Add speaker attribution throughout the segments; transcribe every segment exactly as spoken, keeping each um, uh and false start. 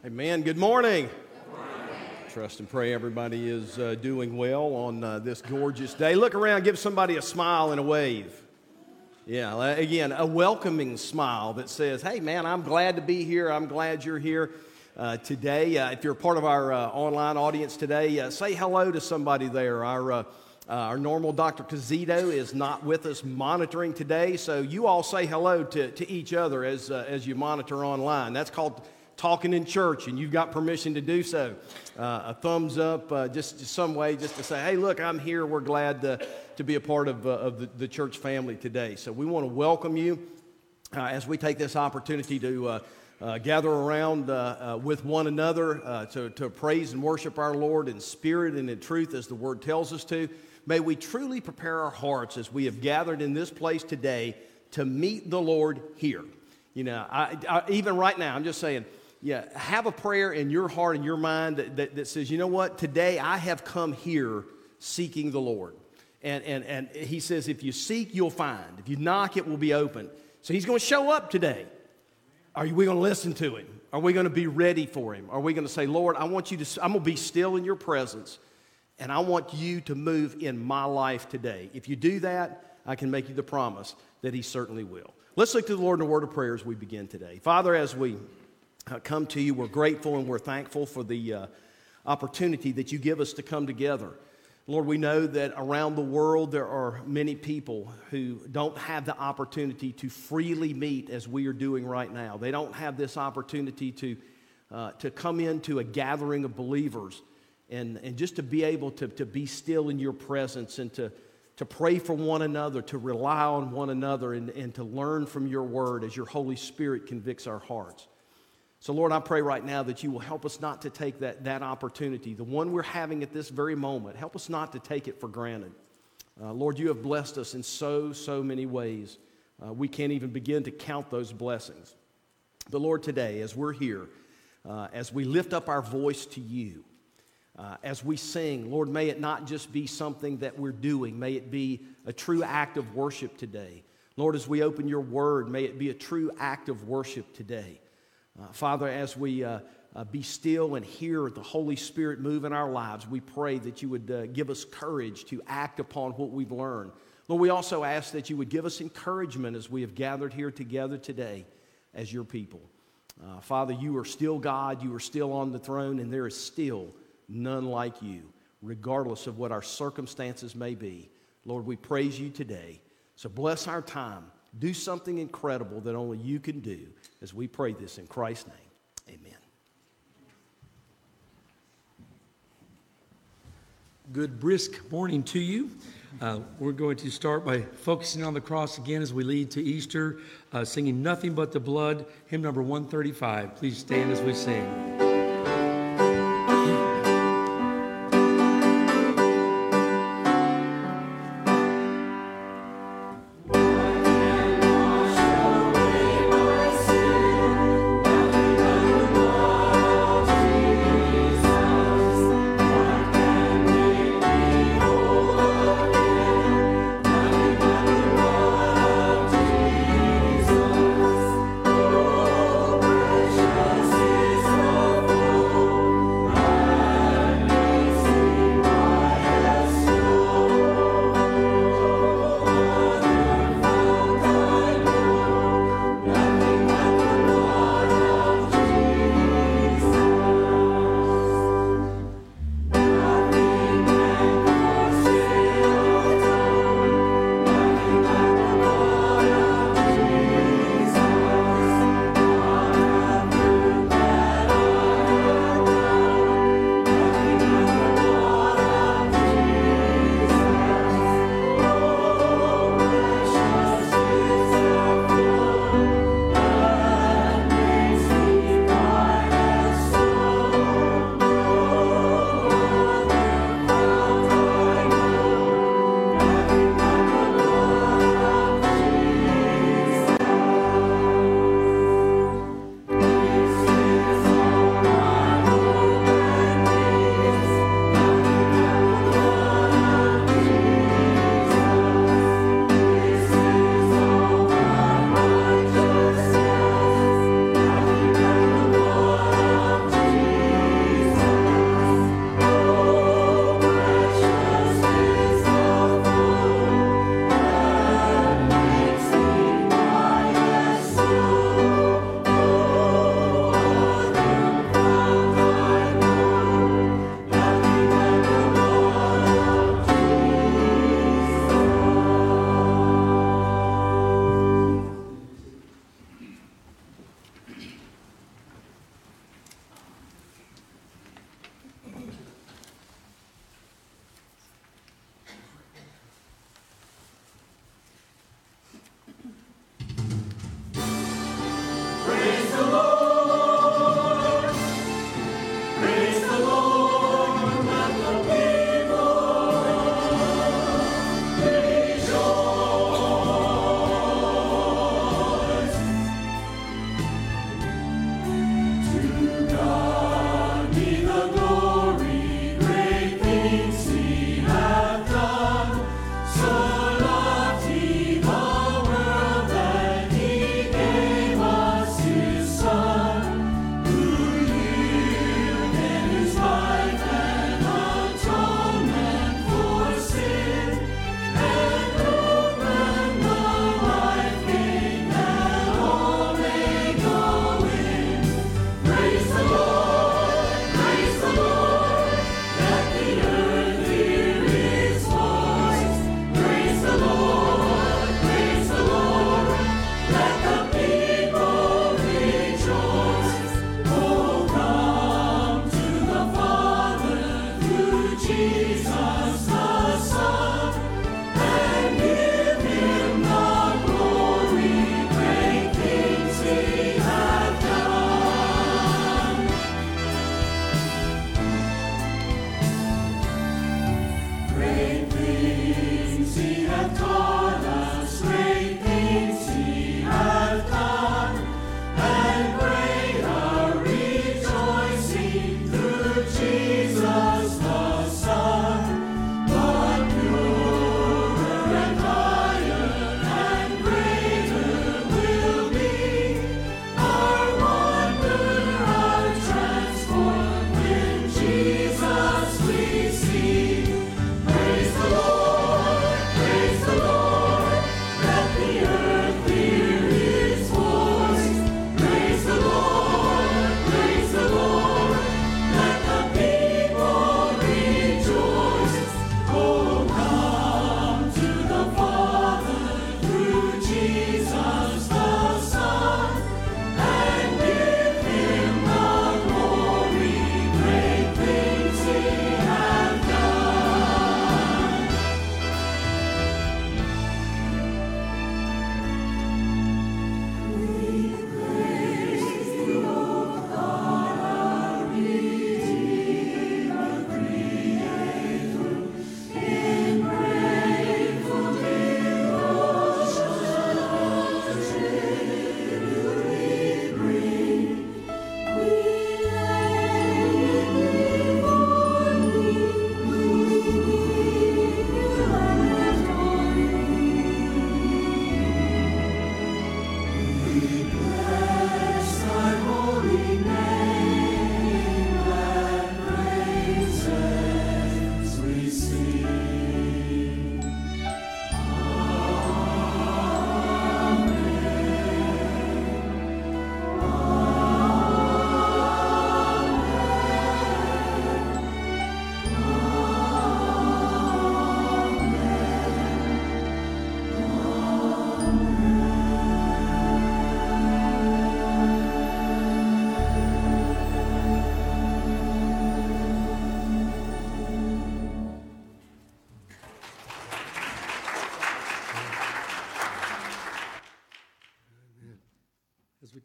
Speaker 1: Amen. Good morning. Good morning. Trust and pray everybody is uh, doing well on uh, this gorgeous day. Look around, give somebody a smile and a wave. Yeah, again, a welcoming smile that says, hey man, I'm glad to be here. I'm glad you're here uh, today. Uh, if you're a part of our uh, online audience today, uh, say hello to somebody there. Our uh, uh, our normal Doctor Cazito is not with us monitoring today, so you all say hello to, to each other as uh, as you monitor online. That's called talking in church, and you've got permission to do so. Uh, a thumbs up, uh, just, just some way just to say, hey, look, I'm here. We're glad to, to be a part of, uh, of the, the church family today. So we want to welcome you uh, as we take this opportunity to uh, uh, gather around uh, uh, with one another uh, to, to praise and worship our Lord in spirit and in truth as the Word tells us to. May we truly prepare our hearts as we have gathered in this place today to meet the Lord here. You know, I, I, even right now, I'm just saying, yeah, have a prayer in your heart and your mind that, that, that says, you know what, today I have come here seeking the Lord. And, and, and he says, if you seek, you'll find. If you knock, it will be open. So he's going to show up today. Are we going to listen to him? Are we going to be ready for him? Are we going to say, Lord, I want you to, I'm going to be still in your presence, and I want you to move in my life today. If you do that, I can make you the promise that he certainly will. Let's look to the Lord in a word of prayer as we begin today. Father, as we Uh, come to you, we're grateful and we're thankful for the uh, opportunity that you give us to come together. Lord, we know that around the world there are many people who don't have the opportunity to freely meet as we are doing right now. They don't have this opportunity to uh, to come into a gathering of believers and, and just to be able to, to be still in your presence and to, to pray for one another, to rely on one another and, and to learn from your word as your Holy Spirit convicts our hearts. So, Lord, I pray right now that you will help us not to take that, that opportunity, the one we're having at this very moment. Help us not to take it for granted. Uh, Lord, you have blessed us in so, so many ways. Uh, we can't even begin to count those blessings. But, Lord, today, as we're here, uh, as we lift up our voice to you, uh, as we sing, Lord, may it not just be something that we're doing. May it be a true act of worship today. Lord, as we open your word, may it be a true act of worship today. Uh, Father, as we uh, uh, be still and hear the Holy Spirit move in our lives, we pray that you would uh, give us courage to act upon what we've learned. Lord, we also ask that you would give us encouragement as we have gathered here together today as your people. Uh, Father, you are still God, you are still on the throne, and there is still none like you, regardless of what our circumstances may be. Lord, we praise you today. So bless our time. Do something incredible that only you can do as we pray this in Christ's name. Amen.
Speaker 2: Good, brisk morning to you. Uh, we're going to start by focusing on the cross again as we lead to Easter, uh, singing Nothing But the Blood, hymn number one thirty-five. Please stand as we sing.
Speaker 3: Oh, precious is the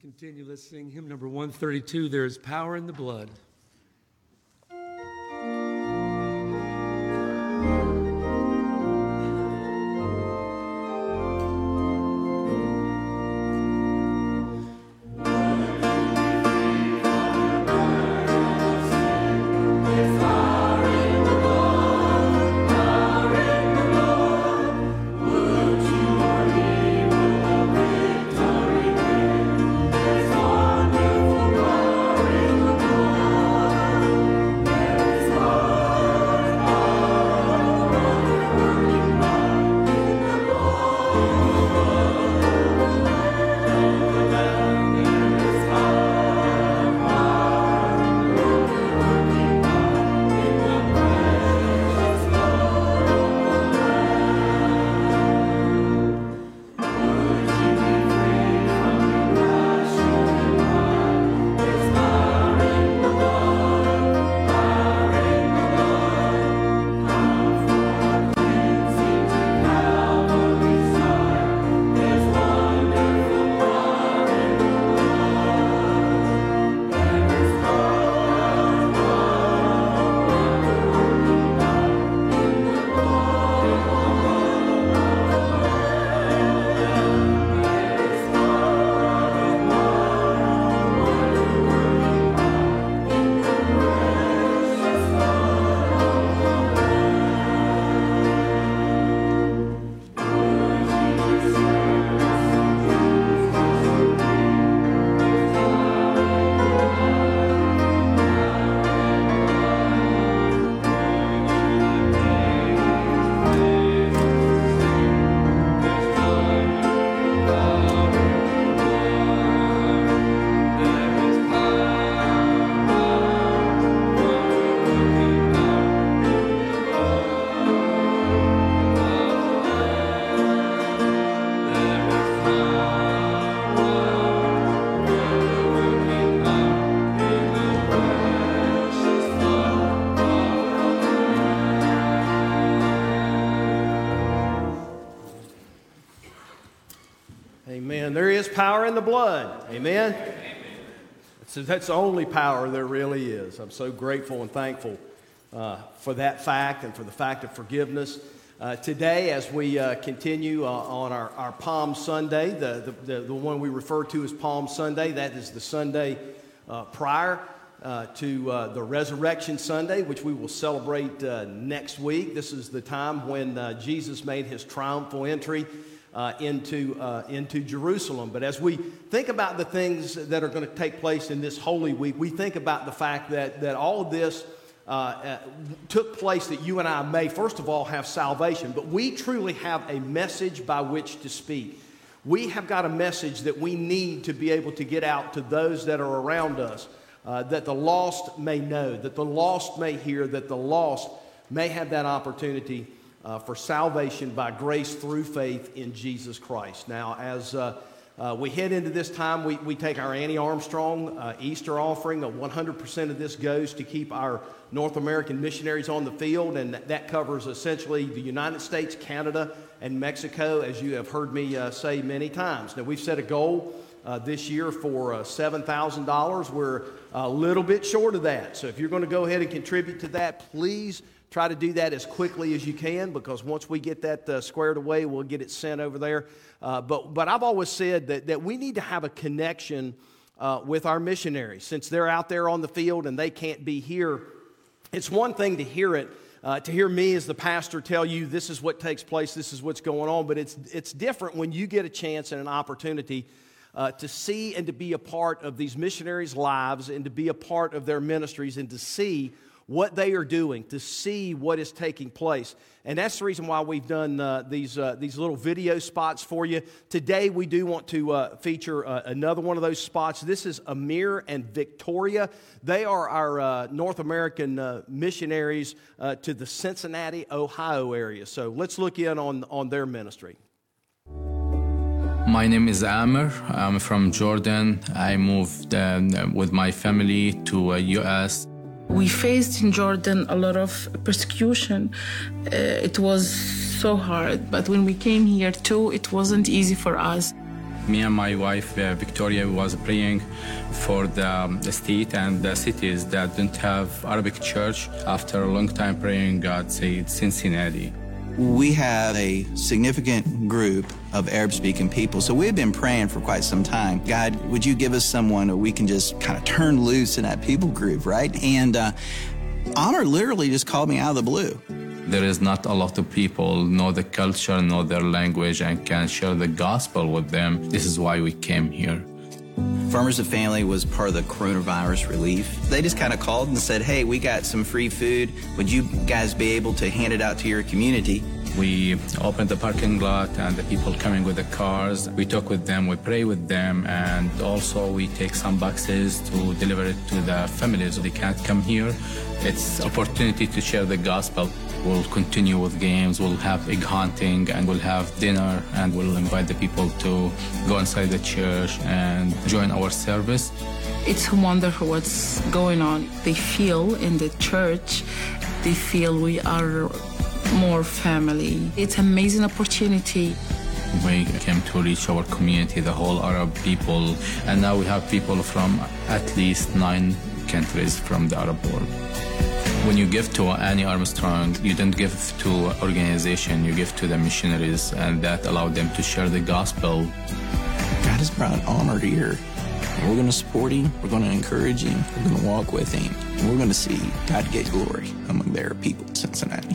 Speaker 2: continue. Let's sing hymn number one thirty-two, There is Power in the Blood.
Speaker 1: Amen. There is power in the blood. Amen. Amen. So that's the only power there really is. I'm so grateful and thankful uh, for that fact and for the fact of forgiveness. Uh, today, as we uh, continue uh, on our, our Palm Sunday, the, the, the, the one we refer to as Palm Sunday, that is the Sunday uh, prior uh, to uh, the Resurrection Sunday, which we will celebrate uh, next week. This is the time when uh, Jesus made his triumphal entry Uh, into, uh, into Jerusalem. But as we think about the things that are going to take place in this Holy Week, we think about the fact that, that all of this uh, uh, took place that you and I may, first of all, have salvation, but we truly have a message by which to speak. We have got a message that we need to be able to get out to those that are around us, uh, that the lost may know, that the lost may hear, that the lost may have that opportunity Uh, for salvation by grace through faith in Jesus Christ. Now, as uh, uh, we head into this time, we, we take our Annie Armstrong uh, Easter offering. Uh, one hundred percent of this goes to keep our North American missionaries on the field, and that, that covers essentially the United States, Canada, and Mexico, as you have heard me uh, say many times. Now, we've set a goal uh, this year for uh, seven thousand dollars. We're a little bit short of that. So if you're going to go ahead and contribute to that, please try to do that as quickly as you can, because once we get that uh, squared away, we'll get it sent over there. Uh, but but I've always said that, that we need to have a connection uh, with our missionaries. Since they're out there on the field and they can't be here, it's one thing to hear it, uh, to hear me as the pastor tell you this is what takes place, this is what's going on, but it's, it's different when you get a chance and an opportunity uh, to see and to be a part of these missionaries' lives and to be a part of their ministries and to see what they are doing, to see what is taking place. And that's the reason why we've done uh, these uh, these little video spots for you. Today we do want to uh, feature uh, another one of those spots. This is Amir and Victoria. They are our uh, North American uh, missionaries uh, to the Cincinnati, Ohio area. So let's look in on, on their ministry.
Speaker 3: My name is Amir. I'm from Jordan. I moved um, with my family to uh, U S
Speaker 4: We faced in Jordan a lot of persecution. Uh, it was so hard, but when we came here too, it wasn't easy for us.
Speaker 3: Me and my wife, uh, Victoria, was praying for the, um, the state and the cities that don't have Arabic church. After a long time praying, God said Cincinnati.
Speaker 5: We have a significant group of Arab-speaking people, so we've been praying for quite some time. God, would you give us someone that we can just kind of turn loose in that people group, right? And uh, Amr literally just called me out of the blue.
Speaker 3: There is not a lot of people know the culture, know their language, and can share the gospel with them. This is why we came here.
Speaker 5: Farmers of Family was part of the coronavirus relief. They just kind of called and said, hey, we got some free food. Would you guys be able to hand it out to your community?
Speaker 3: We opened the parking lot and the people coming with the cars. We talk with them, we pray with them, and also we take some boxes to deliver it to the families. They can't come here. It's opportunity to share the gospel. We'll continue with games, we'll have egg hunting, and we'll have dinner, and we'll invite the people to go inside the church and join our service.
Speaker 4: It's wonderful what's going on. They feel in the church, they feel we are more family. It's an amazing opportunity.
Speaker 3: We came to reach our community, the whole Arab people, and now we have people from at least nine countries from the Arab world. When you give to Annie Armstrong, you don't give to organization, you give to the missionaries, and that allowed them to share the gospel.
Speaker 5: God has brought Amr here. We're going to support him, we're going to encourage him, we're going to walk with him, and we're going to see God get glory among their people in Cincinnati.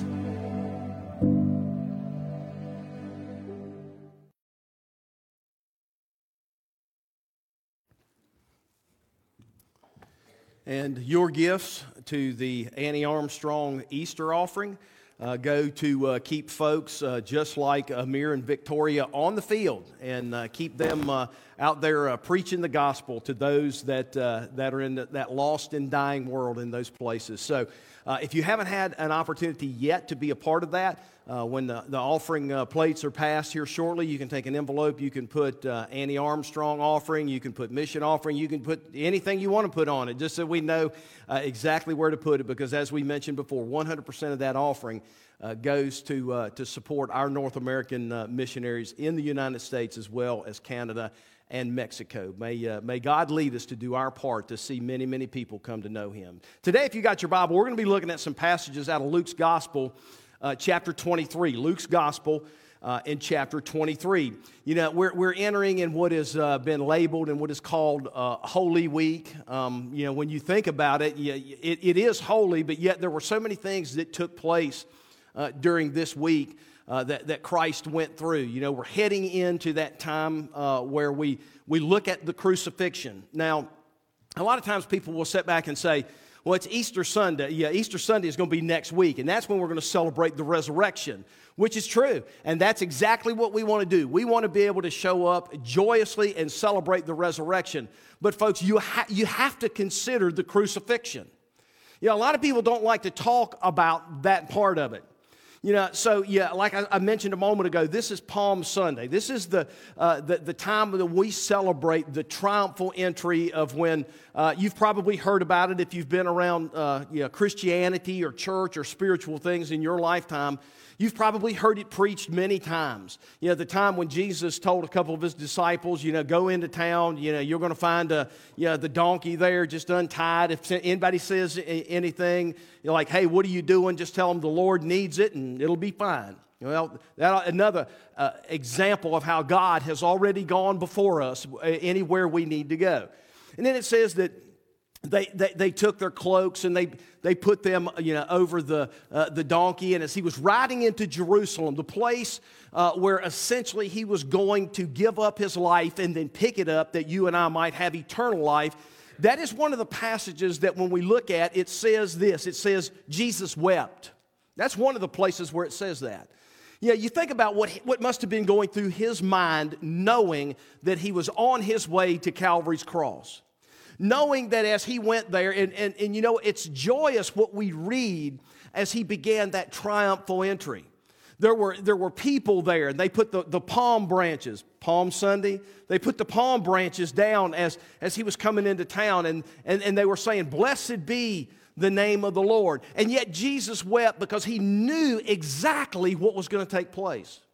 Speaker 1: And your gifts to the Annie Armstrong Easter offering uh, go to uh, keep folks uh, just like Amir and Victoria on the field and uh, keep them uh, out there uh, preaching the gospel to those that uh, that are in the, that lost and dying world in those places. So uh, if you haven't had an opportunity yet to be a part of that, Uh, when the, the offering uh, plates are passed here shortly, you can take an envelope, you can put uh, Annie Armstrong offering, you can put mission offering, you can put anything you want to put on it, just so we know uh, exactly where to put it, because as we mentioned before, one hundred percent of that offering uh, goes to, uh, to support our North American uh, missionaries in the United States as well as Canada and Mexico. May, uh, may God lead us to do our part to see many, many people come to know Him. Today, if you got your Bible, we're going to be looking at some passages out of Luke's Gospel, Uh, chapter twenty-three, Luke's Gospel uh, in chapter twenty-three. You know, we're, we're entering in what has uh, been labeled and what is called uh, Holy Week. Um, you know, when you think about it, you, it, it is holy, but yet there were so many things that took place uh, during this week uh, that, that Christ went through. You know, we're heading into that time uh, where we, we look at the crucifixion. Now, a lot of times people will sit back and say, well, it's Easter Sunday. Yeah, Easter Sunday is going to be next week, and that's when we're going to celebrate the resurrection, which is true. And that's exactly what we want to do. We want to be able to show up joyously and celebrate the resurrection. But folks, you, ha- you have to consider the crucifixion. You know, a lot of people don't like to talk about that part of it. You know, so yeah, like I, I mentioned a moment ago, this is Palm Sunday. This is the, uh, the the time that we celebrate the triumphal entry of when uh, you've probably heard about it if you've been around uh, you know, Christianity or church or spiritual things in your lifetime. You've probably heard it preached many times. You know, the time when Jesus told a couple of His disciples, you know, go into town, you know, you're going to find a, you know, the donkey there just untied. If anybody says anything, you're like, hey, what are you doing? Just tell them the Lord needs it and it'll be fine. Well, that, another uh, example of how God has already gone before us anywhere we need to go. And then it says that They, they they took their cloaks and they they put them you know over the uh, the donkey, and as he was riding into Jerusalem, the place uh, where essentially he was going to give up his life and then pick it up that you and I might have eternal life. That is one of the passages that when we look at, it says this. It says Jesus wept. That's one of the places where it says that. Yeah, you think about what what must have been going through his mind, knowing that he was on his way to Calvary's cross. Knowing that as he went there, and, and, and you know, it's joyous what we read as he began that triumphal entry. There were, there were people there, and they put the, the palm branches, Palm Sunday, they put the palm branches down as, as he was coming into town, and, and, and they were saying, blessed be the name of the Lord. And yet Jesus wept because he knew exactly what was going to take place.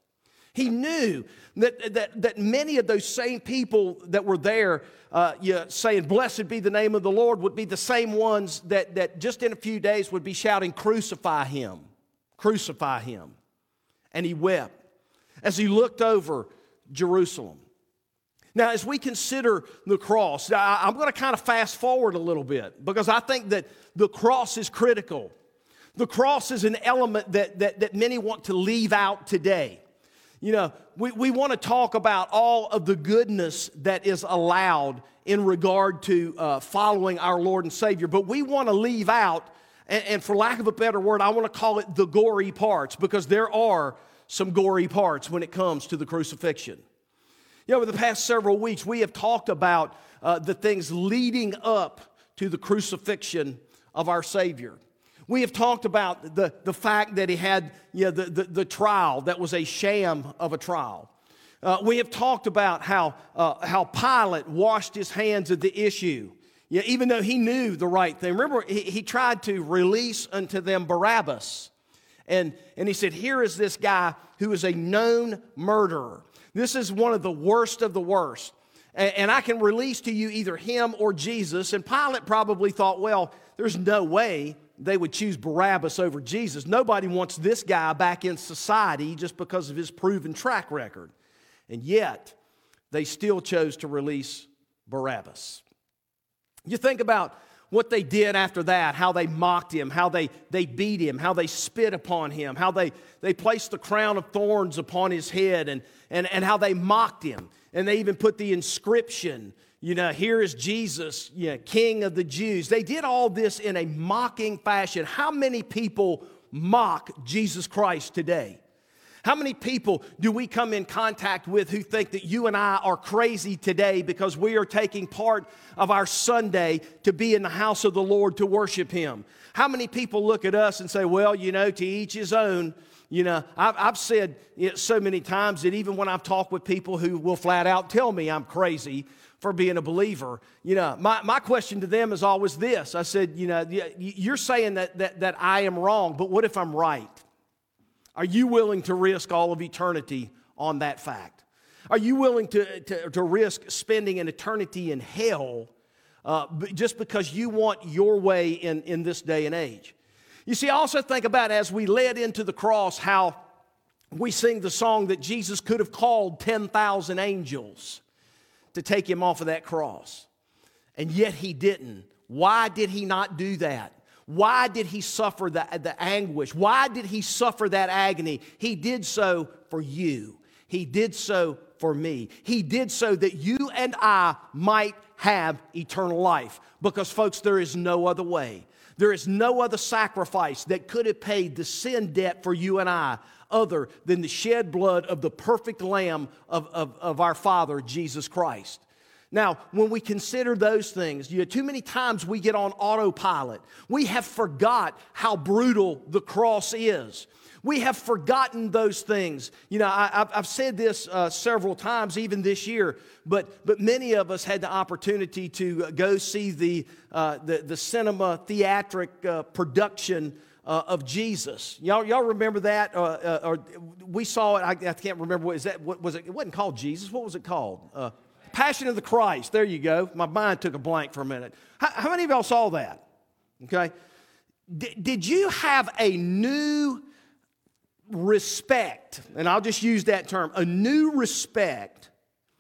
Speaker 1: He knew that, that, that many of those same people that were there uh, yeah, saying, "Blessed be the name of the Lord," would be the same ones that, that just in a few days would be shouting, "Crucify him, crucify him." And he wept as he looked over Jerusalem. Now, as we consider the cross, I'm going to kind of fast forward a little bit because I think that the cross is critical. The cross is an element that, that, that many want to leave out today. You know, we, we want to talk about all of the goodness that is allowed in regard to uh, following our Lord and Savior, but we want to leave out, and, and for lack of a better word, I want to call it the gory parts, because there are some gory parts when it comes to the crucifixion. You know, over the past several weeks, we have talked about uh, the things leading up to the crucifixion of our Savior. We have talked about the, the fact that he had you know, the, the, the trial that was a sham of a trial. Uh, we have talked about how, uh, how Pilate washed his hands of the issue, you know, even though he knew the right thing. Remember, he, he tried to release unto them Barabbas. And, and he said, here is this guy who is a known murderer. This is one of the worst of the worst. And, and I can release to you either him or Jesus. And Pilate probably thought, well, there's no way they would choose Barabbas over Jesus. Nobody wants this guy back in society just because of his proven track record. And yet, they still chose to release Barabbas. You think about what they did after that, how they mocked him, how they, they beat him, how they spit upon him, how they, they placed the crown of thorns upon his head, and, and, and how they mocked him. And they even put the inscription, you know, "Here is Jesus, you know, King of the Jews." They did all this in a mocking fashion. How many people mock Jesus Christ today? How many people do we come in contact with who think that you and I are crazy today because we are taking part of our Sunday to be in the house of the Lord to worship Him? How many people look at us and say, well, you know, to each his own? You know, I've, I've said it so many times that even when I've talked with people who will flat out tell me I'm crazy for being a believer, you know, my, my question to them is always this. I said, you know, you're saying that, that, that I am wrong, but what if I'm right? Are you willing to risk all of eternity on that fact? Are you willing to, to, to risk spending an eternity in hell uh, just because you want your way in, in this day and age? You see, I also think about as we led into the cross how we sing the song that Jesus could have called ten thousand angels to take him off of that cross. And yet he didn't. Why did he not do that? Why did he suffer the, the anguish? Why did he suffer that agony? He did so for you. He did so for me. He did so that you and I might have eternal life. Because, folks, there is no other way. There is no other sacrifice that could have paid the sin debt for you and I other than the shed blood of the perfect Lamb of, of, of our Father, Jesus Christ. Now, when we consider those things, you know, too many times we get on autopilot. We have forgot how brutal the cross is. We have forgotten those things. You know, I, I've said this uh, several times, even this year, but but many of us had the opportunity to go see the uh, the, the cinema theatric uh, production uh, of Jesus. Y'all, y'all remember that? Uh, uh, or we saw it. I, I can't remember what is that. What was it? It wasn't called Jesus. What was it called? Uh, Passion of the Christ. There you go. My mind took a blank for a minute. How, how many of y'all saw that? Okay. D- did you have a new respect, and I'll just use that term, a new respect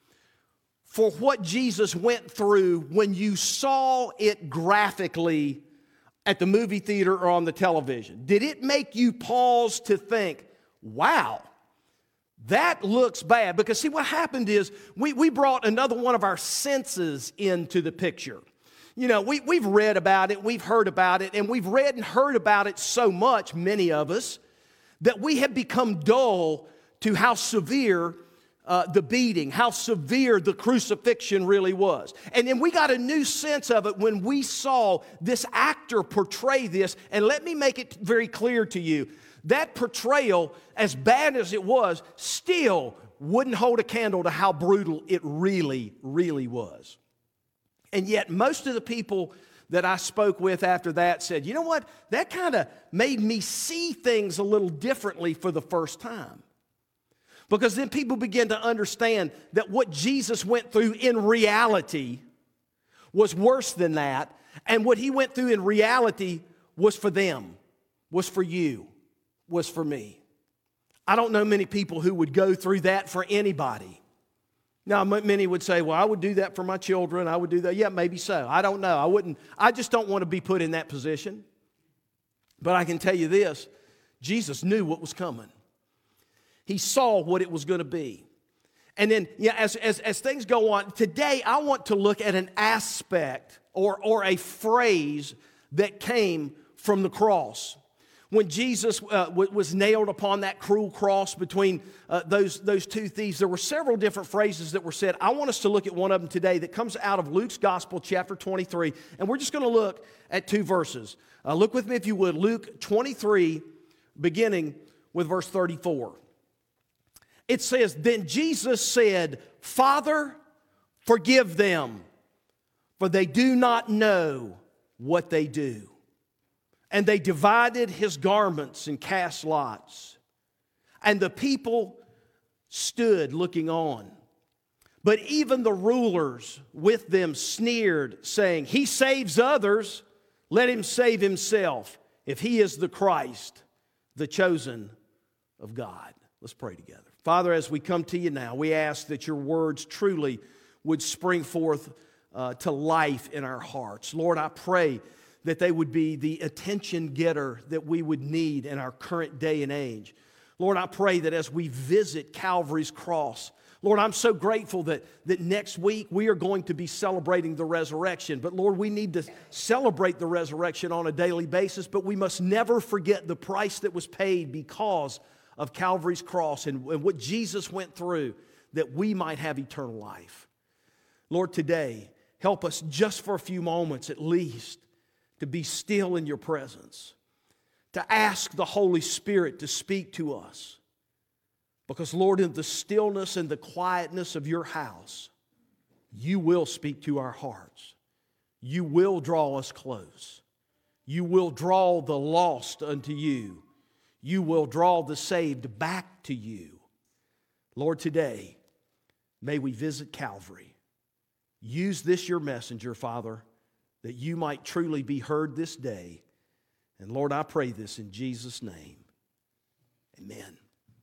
Speaker 1: for what Jesus went through when you saw it graphically at the movie theater or on the television? Did it make you pause to think, wow, that looks bad? Because see, what happened is we, we brought another one of our senses into the picture. You know, we, we've read about it, we've heard about it, and we've read and heard about it so much, many of us, that we have become dull to how severe uh, the beating, how severe the crucifixion really was. And then we got a new sense of it when we saw this actor portray this. And let me make it very clear to you, that portrayal, as bad as it was, still wouldn't hold a candle to how brutal it really, really was. And yet most of the people that I spoke with after that said, you know what, that kind of made me see things a little differently for the first time. Because then people begin to understand that what Jesus went through in reality was worse than that. And what he went through in reality was for them, was for you, was for me. I don't know many people who would go through that for anybody. Now, many would say, well, I would do that for my children. I would do that. Yeah, maybe so. I don't know. I wouldn't. I just don't want to be put in that position. But I can tell you this, Jesus knew what was coming. He saw what it was going to be. And then, yeah, as, as, as things go on, today I want to look at an aspect or, or a phrase that came from the cross. When Jesus uh, w- was nailed upon that cruel cross between uh, those, those two thieves, there were several different phrases that were said. I want us to look at one of them today that comes out of Luke's Gospel, chapter twenty-three. And we're just going to look at two verses. Uh, look with me, if you would, Luke twenty-three, beginning with verse thirty-four. It says, then Jesus said, Father, forgive them, for they do not know what they do. And they divided his garments and cast lots. And the people stood looking on. But even the rulers with them sneered, saying, he saves others, let him save himself, if he is the Christ, the chosen of God. Let's pray together. Father, as we come to you now, we ask that your words truly would spring forth uh, to life in our hearts. Lord, I pray that they would be the attention getter that we would need in our current day and age. Lord, I pray that as we visit Calvary's cross, Lord, I'm so grateful that, that next week we are going to be celebrating the resurrection. But Lord, we need to celebrate the resurrection on a daily basis, but we must never forget the price that was paid because of Calvary's cross and, and what Jesus went through that we might have eternal life. Lord, today, help us just for a few moments at least to be still in your presence, to ask the Holy Spirit to speak to us. Because, Lord, in the stillness and the quietness of your house, you will speak to our hearts. You will draw us close. You will draw the lost unto you. You will draw the saved back to you. Lord, today, may we visit Calvary. Use this your messenger, Father, that you might truly be heard this day. And Lord, I pray this in Jesus' name. Amen.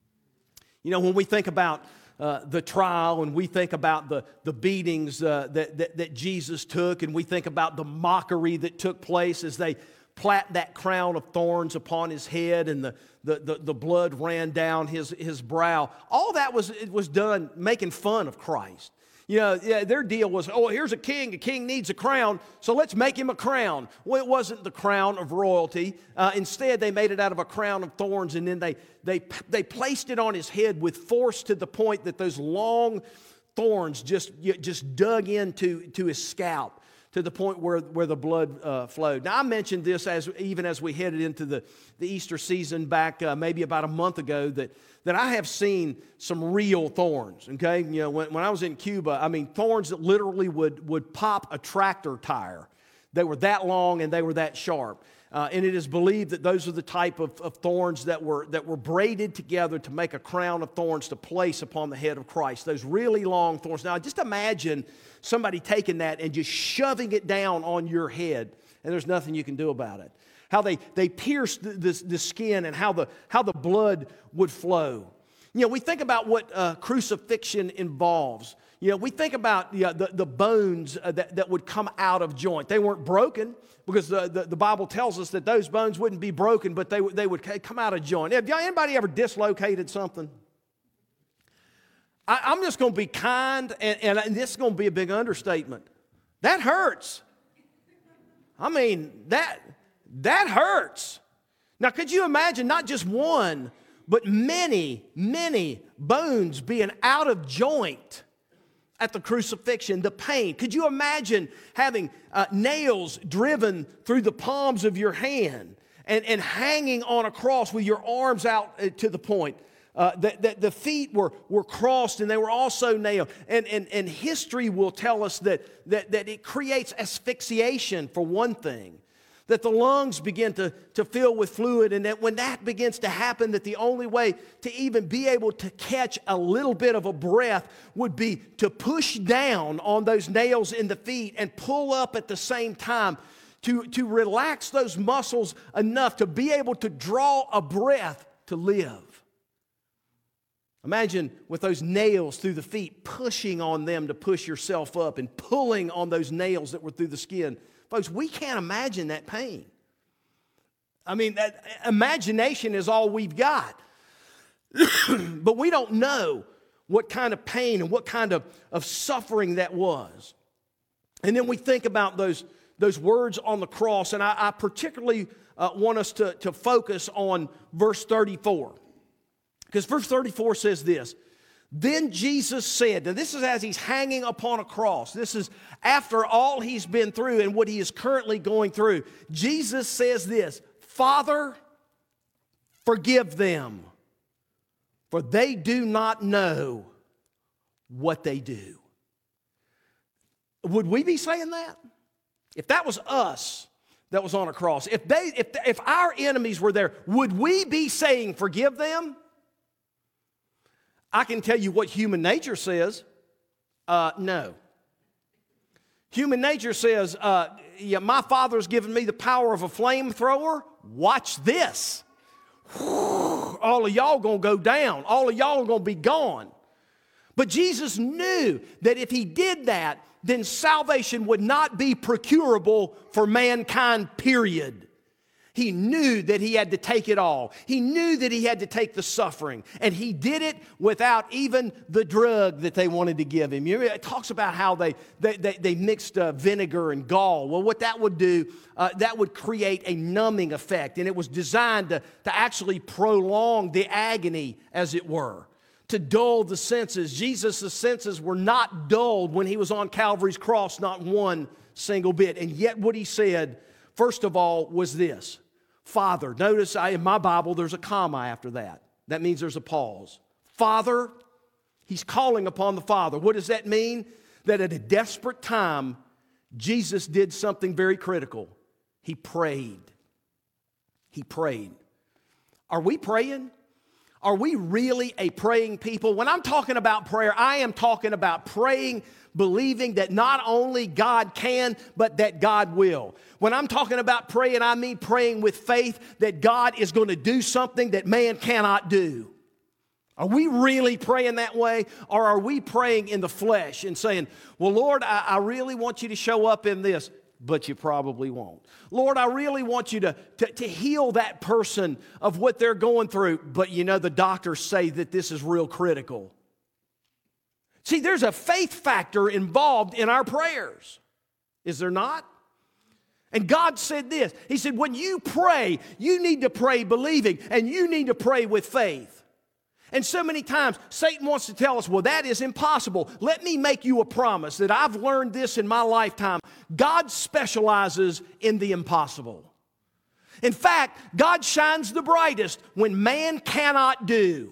Speaker 1: You know, when we think about uh, the trial and we think about the, the beatings uh, that, that, that Jesus took, and we think about the mockery that took place as they plat that crown of thorns upon his head and the, the, the, the blood ran down his, his brow, all that was, it was done making fun of Christ. You know, yeah, their deal was, oh, here's a king. A king needs a crown, so let's make him a crown. Well, it wasn't the crown of royalty. Uh, instead, they made it out of a crown of thorns, and then they, they, they placed it on his head with force to the point that those long thorns just, just dug into to his scalp to the point where, where the blood uh, flowed. Now, I mentioned this as even as we headed into the, the Easter season back uh, maybe about a month ago that that I have seen some real thorns, okay? You know, when, when I was in Cuba, I mean, thorns that literally would, would pop a tractor tire. They were that long and they were that sharp. Uh, and it is believed that those are the type of, of thorns that were, that were braided together to make a crown of thorns to place upon the head of Christ. Those really long thorns. Now, just imagine somebody taking that and just shoving it down on your head, and there's nothing you can do about it. How they, they pierced the, the, the skin and how the, how the blood would flow. You know, we think about what uh, crucifixion involves. You know, we think about you know, the, the bones uh, that, that would come out of joint. They weren't broken because the, the, the Bible tells us that those bones wouldn't be broken, but they, they would come out of joint. Have anybody ever dislocated something? I, I'm just going to be kind, and, and this is going to be a big understatement. That hurts. I mean, that... That hurts. Now, could you imagine not just one, but many, many bones being out of joint at the crucifixion, the pain? Could you imagine having uh, nails driven through the palms of your hand and, and hanging on a cross with your arms out uh, to the point? Uh, that, that the feet were, were crossed and they were also nailed. And, and, and history will tell us that, that, that it creates asphyxiation for one thing. that the lungs begin to, to fill with fluid, and that when that begins to happen, that the only way to even be able to catch a little bit of a breath would be to push down on those nails in the feet and pull up at the same time to, to relax those muscles enough to be able to draw a breath to live. Imagine with those nails through the feet, pushing on them to push yourself up and pulling on those nails that were through the skin. Folks, we can't imagine that pain. I mean, that imagination is all we've got. But we don't know what kind of pain and what kind of, of suffering that was. And then we think about those, those words on the cross, and I, I particularly uh, want us to, to focus on verse thirty-four. Because verse thirty-four says this, "Then Jesus said," now this is as he's hanging upon a cross. This is after all he's been through and what he is currently going through. Jesus says this, "Father, forgive them, for they do not know what they do." Would we be saying that? If that was us that was on a cross, if they, if, if our enemies were there, would we be saying, "Forgive them"? I can tell you what human nature says. Uh, no. Human nature says, uh, yeah, my Father's given me the power of a flamethrower. Watch this. All of y'all gonna go down. All of y'all are gonna be gone. But Jesus knew that if he did that, then salvation would not be procurable for mankind, period. He knew that he had to take it all. He knew that he had to take the suffering. And he did it without even the drug that they wanted to give him. You know, it talks about how they, they, they, they mixed uh, vinegar and gall. Well, what that would do, uh, that would create a numbing effect. And it was designed to, to actually prolong the agony, as it were, to dull the senses. Jesus' senses were not dulled when he was on Calvary's cross, not one single bit. And yet what he said, first of all, was this. Father, notice I, in my Bible there's a comma after that. That means there's a pause. Father, he's calling upon the Father. What does that mean? That at a desperate time, Jesus did something very critical. He prayed. He prayed. Are we praying? Are we really a praying people? When I'm talking about prayer, I am talking about praying, believing that not only God can, but that God will. When I'm talking about praying, I mean praying with faith that God is going to do something that man cannot do. Are we really praying that way? Or are we praying in the flesh and saying, well, Lord, I, I really want you to show up in this, but you probably won't. Lord, I really want you to, to, to heal that person of what they're going through, but you know the doctors say that this is real critical. See, there's a faith factor involved in our prayers. Is there not? And God said this. He said, when you pray, you need to pray believing, and you need to pray with faith. And so many times, Satan wants to tell us, well, that is impossible. Let me make you a promise that I've learned this in my lifetime. God specializes in the impossible. In fact, God shines the brightest when man cannot do.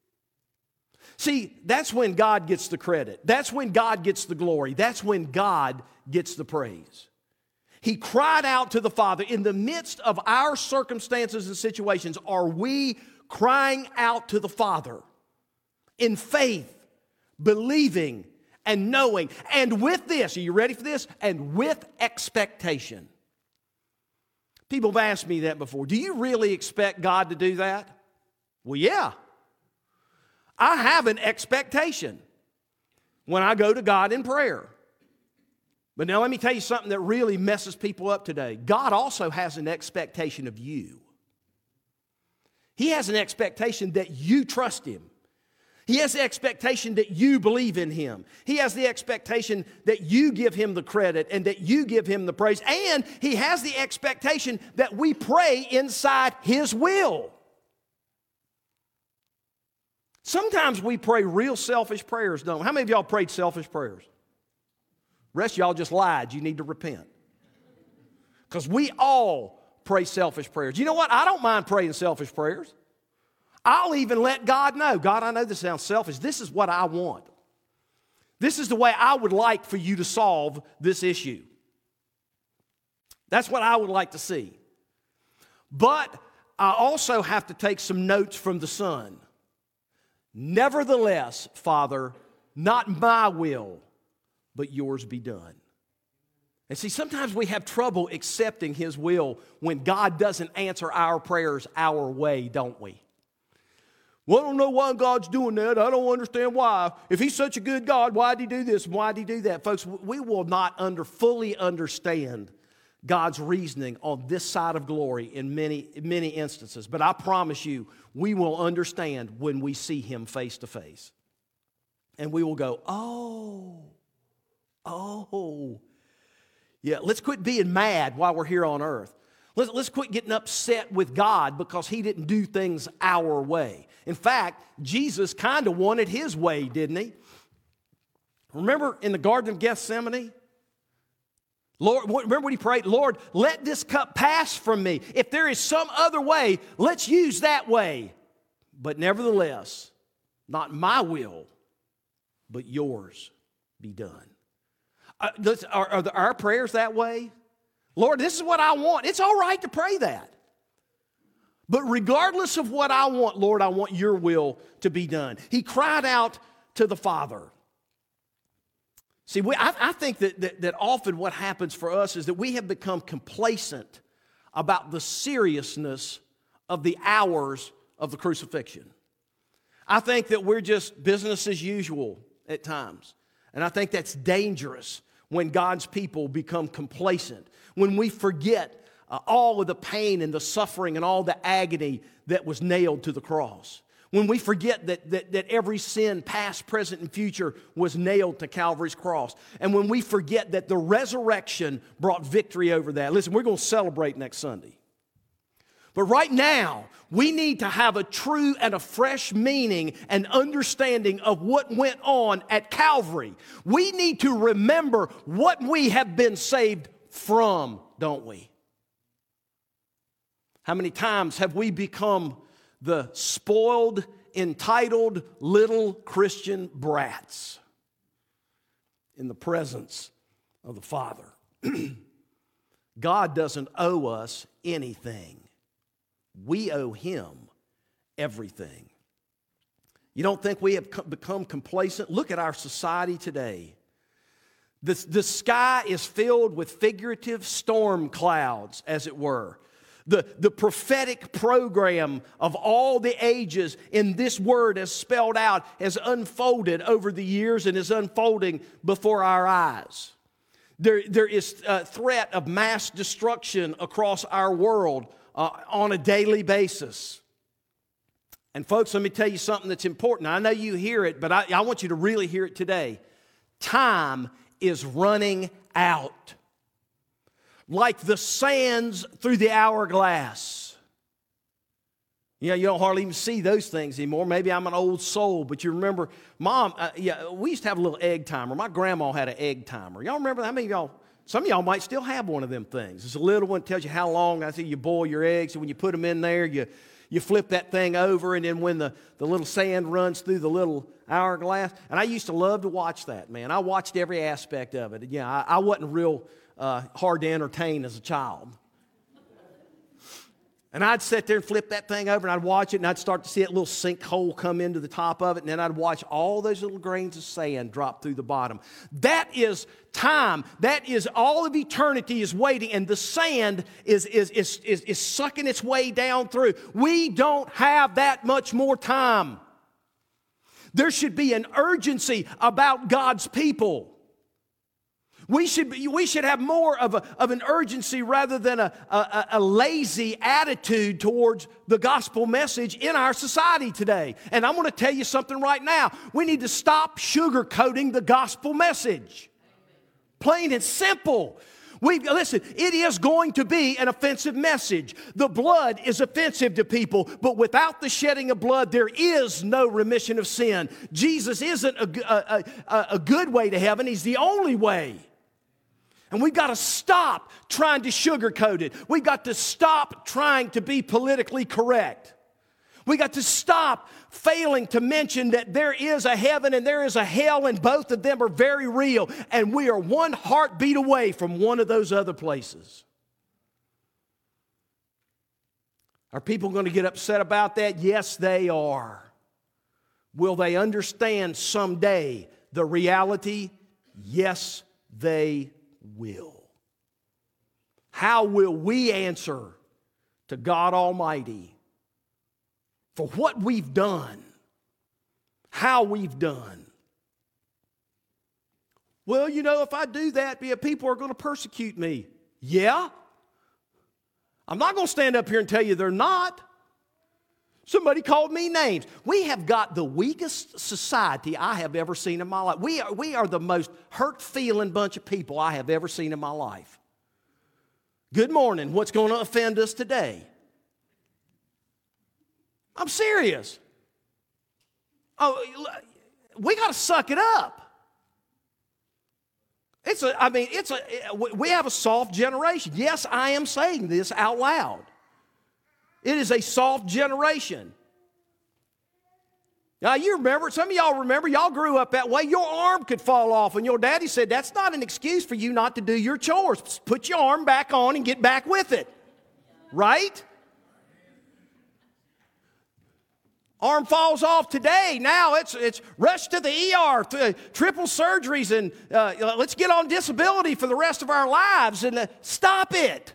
Speaker 1: See, that's when God gets the credit. That's when God gets the glory. That's when God gets the praise. He cried out to the Father. In the midst of our circumstances and situations, are we crying out to the Father in faith, believing, and knowing, and with this, are you ready for this? And with expectation. People have asked me that before. Do you really expect God to do that? Well, yeah. I have an expectation when I go to God in prayer. But now let me tell you something that really messes people up today. God also has an expectation of you. He has an expectation that you trust Him. He has the expectation that you believe in Him. He has the expectation that you give Him the credit and that you give Him the praise. And He has the expectation that we pray inside His will. Sometimes we pray real selfish prayers, don't we? How many of y'all prayed selfish prayers? The rest of y'all just lied. You need to repent. Because we all pray selfish prayers. You know what? I don't mind praying selfish prayers. I'll even let God know. God, I know this sounds selfish. This is what I want. This is the way I would like for you to solve this issue. That's what I would like to see. But I also have to take some notes from the Son. Nevertheless, Father, not my will, but yours be done. And see, sometimes we have trouble accepting His will when God doesn't answer our prayers our way, don't we? Well, I don't know why God's doing that. I don't understand why. If He's such a good God, why did He do this? Why did He do that? Folks, we will not under, fully understand God's reasoning on this side of glory in many, many instances. But I promise you, we will understand when we see Him face to face. And we will go, oh, oh. Yeah, let's quit being mad while we're here on earth. Let's, let's quit getting upset with God because He didn't do things our way. In fact, Jesus kind of wanted His way, didn't He? Remember in the Garden of Gethsemane? Lord, remember when He prayed, Lord, let this cup pass from me. If there is some other way, let's use that way. But nevertheless, not my will, but yours be done. Uh, are, are the, our prayers that way? Lord, this is what I want. It's all right to pray that. But regardless of what I want, Lord, I want your will to be done. He cried out to the Father. See, we, I, I think that, that, that often what happens for us is that we have become complacent about the seriousness of the hours of the crucifixion. I think that we're just business as usual at times. And I think that's dangerous when God's people become complacent, when we forget uh, all of the pain and the suffering and all the agony that was nailed to the cross. When we forget that, that, that every sin, past, present, and future, was nailed to Calvary's cross. And when we forget that the resurrection brought victory over that. Listen, we're going to celebrate next Sunday. But right now, we need to have a true and a fresh meaning and understanding of what went on at Calvary. We need to remember what we have been saved from, don't we? How many times have we become the spoiled, entitled little Christian brats in the presence of the Father? God doesn't owe us anything. We owe Him everything. You don't think we have become complacent? Look at our society today. The, the sky is filled with figurative storm clouds, as it were. The, the prophetic program of all the ages in this word as spelled out has unfolded over the years and is unfolding before our eyes. There, there is a threat of mass destruction across our world uh, on a daily basis. And folks, let me tell you something that's important. I know you hear it, but I, I want you to really hear it today. Time is running out. Like the sands through the hourglass. You know, you don't hardly even see those things anymore. Maybe I'm an old soul, but you remember, Mom, uh, yeah, we used to have a little egg timer. My grandma had an egg timer. Y'all remember that? How many of y'all, some of y'all might still have one of them things. It's a little one that tells you how long, I see you boil your eggs, and when you put them in there, you, you flip that thing over, and then when the, the little sand runs through the little hourglass. And I used to love to watch that, man. I watched every aspect of it. Yeah, I, I wasn't real Uh, hard to entertain as a child. And I'd sit there and flip that thing over and I'd watch it and I'd start to see that little sinkhole come into the top of it, and then I'd watch all those little grains of sand drop through the bottom. That is time. That is all of eternity is waiting, and the sand is, is, is, is, is sucking its way down through. We don't have that much more time. There should be an urgency about God's people. We should, be, we should have more of, a, of an urgency rather than a, a, a lazy attitude towards the gospel message in our society today. And I'm going to tell you something right now. We need to stop sugarcoating the gospel message. Plain and simple. We, listen, it is going to be an offensive message. The blood is offensive to people, but without the shedding of blood, there is no remission of sin. Jesus isn't a, a, a, a good way to heaven. He's the only way. And we've got to stop trying to sugarcoat it. We've got to stop trying to be politically correct. We've got to stop failing to mention that there is a heaven and there is a hell, and both of them are very real. And we are one heartbeat away from one of those other places. Are people going to get upset about that? Yes, they are. Will they understand someday the reality? Yes, they will. How will we answer to God Almighty for what we've done, how we've done? Well, you know, if I do that, people are going to persecute me. Yeah. I'm not going to stand up here and tell you they're not. Somebody called me names. We have got the weakest society I have ever seen in my life. We are, we are the most hurt-feeling bunch of people I have ever seen in my life. Good morning. What's going to offend us today? I'm serious. Oh, we got to suck it up. It's a, I mean, it's a, we have a soft generation. Yes, I am saying this out loud. It is a soft generation. Now, you remember, some of y'all remember, y'all grew up that way. Your arm could fall off, and your daddy said, that's not an excuse for you not to do your chores. Put your arm back on and get back with it. Right? Arm falls off today. Now it's it's rush to the E R, th- triple surgeries, and uh, let's get on disability for the rest of our lives. And uh, stop it.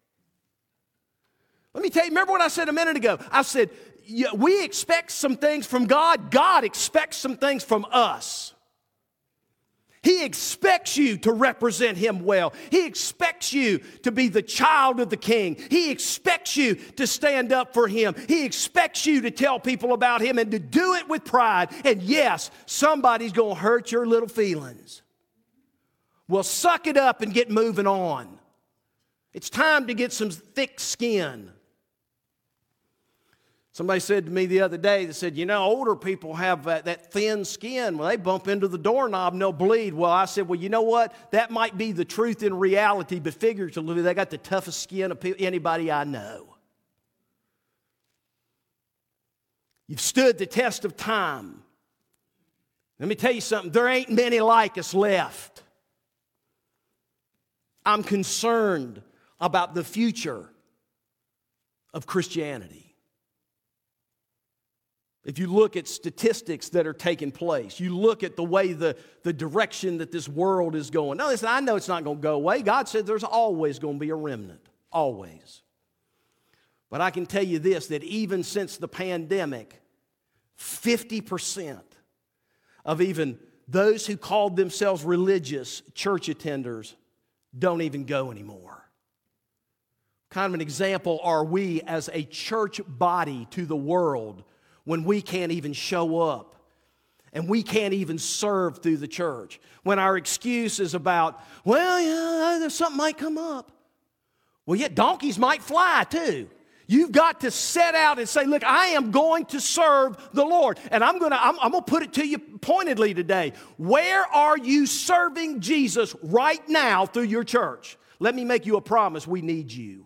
Speaker 1: Let me tell you, remember what I said a minute ago? I said, yeah, we expect some things from God. God expects some things from us. He expects you to represent Him well. He expects you to be the child of the King. He expects you to stand up for Him. He expects you to tell people about Him and to do it with pride. And yes, somebody's going to hurt your little feelings. Well, suck it up and get moving on. It's time to get some thick skin. Somebody said to me the other day, they said, you know, older people have that, that thin skin. Well, they bump into the doorknob and they'll bleed. Well, I said, well, you know what? That might be the truth in reality, but figuratively, they got the toughest skin of anybody I know. You've stood the test of time. Let me tell you something. There ain't many like us left. I'm concerned about the future of Christianity. If you look at statistics that are taking place, you look at the way the, the direction that this world is going. Now, listen, I know it's not going to go away. God said there's always going to be a remnant. Always. But I can tell you this, that even since the pandemic, fifty percent of even those who called themselves religious church attenders don't even go anymore. What kind of an example are we as a church body to the world when we can't even show up and we can't even serve through the church? When our excuse is about, well, yeah, something might come up. Well, yeah, donkeys might fly too. You've got to set out and say, look, I am going to serve the Lord. And I'm going to I'm, I'm going to put it to you pointedly today. Where are you serving Jesus right now through your church? Let me make you a promise. We need you.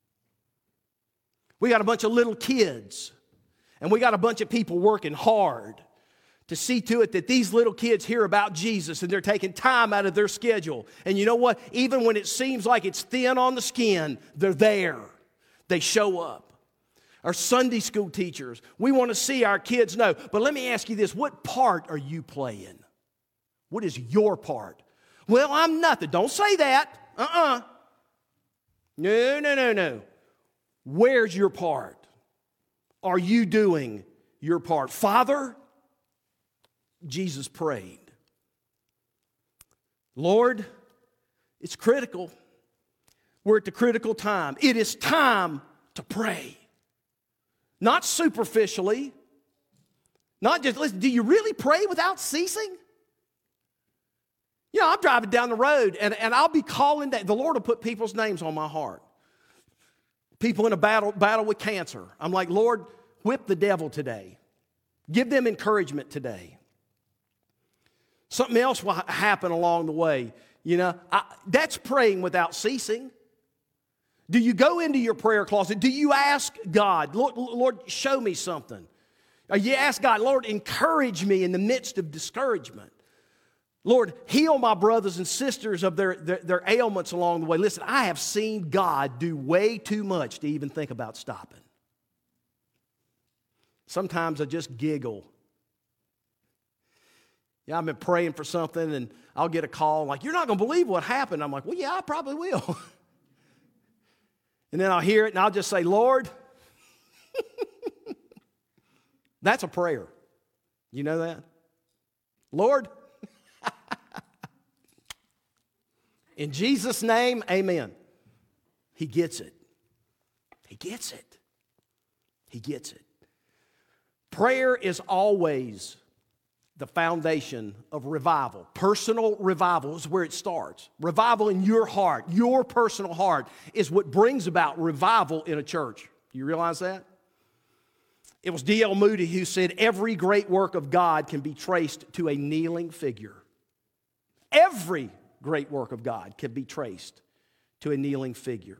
Speaker 1: We got a bunch of little kids. And we got a bunch of people working hard to see to it that these little kids hear about Jesus and they're taking time out of their schedule. And you know what? Even when it seems like it's thin on the skin, they're there. They show up. Our Sunday school teachers, we want to see our kids know. But let me ask you this, what part are you playing? What is your part? Well, I'm nothing. Don't say that. Uh-uh. No, no, no, no. Where's your part? Are you doing your part? Father, Jesus prayed. Lord, it's critical. We're at the critical time. It is time to pray. Not superficially. Not just, listen, do you really pray without ceasing? You know, I'm driving down the road and, and I'll be calling that. The Lord will put people's names on my heart. People in a battle, battle with cancer. I'm like, Lord, whip the devil today. Give them encouragement today. Something else will happen along the way. You know, I, that's praying without ceasing. Do you go into your prayer closet? Do you ask God, Lord, Lord, show me something? Or you ask God, Lord, encourage me in the midst of discouragement. Lord, heal my brothers and sisters of their, their, their ailments along the way. Listen, I have seen God do way too much to even think about stopping. Sometimes I just giggle. Yeah, I've been praying for something, and I'll get a call like, you're not going to believe what happened. I'm like, well, yeah, I probably will. And then I'll hear it, and I'll just say, Lord, that's a prayer. You know that? Lord, in Jesus' name, amen. He gets it. He gets it. He gets it. Prayer is always the foundation of revival. Personal revival is where it starts. Revival in your heart, your personal heart, is what brings about revival in a church. Do you realize that? It was D L Moody who said, every great work of God can be traced to a kneeling figure. Every great work of God can be traced to a kneeling figure.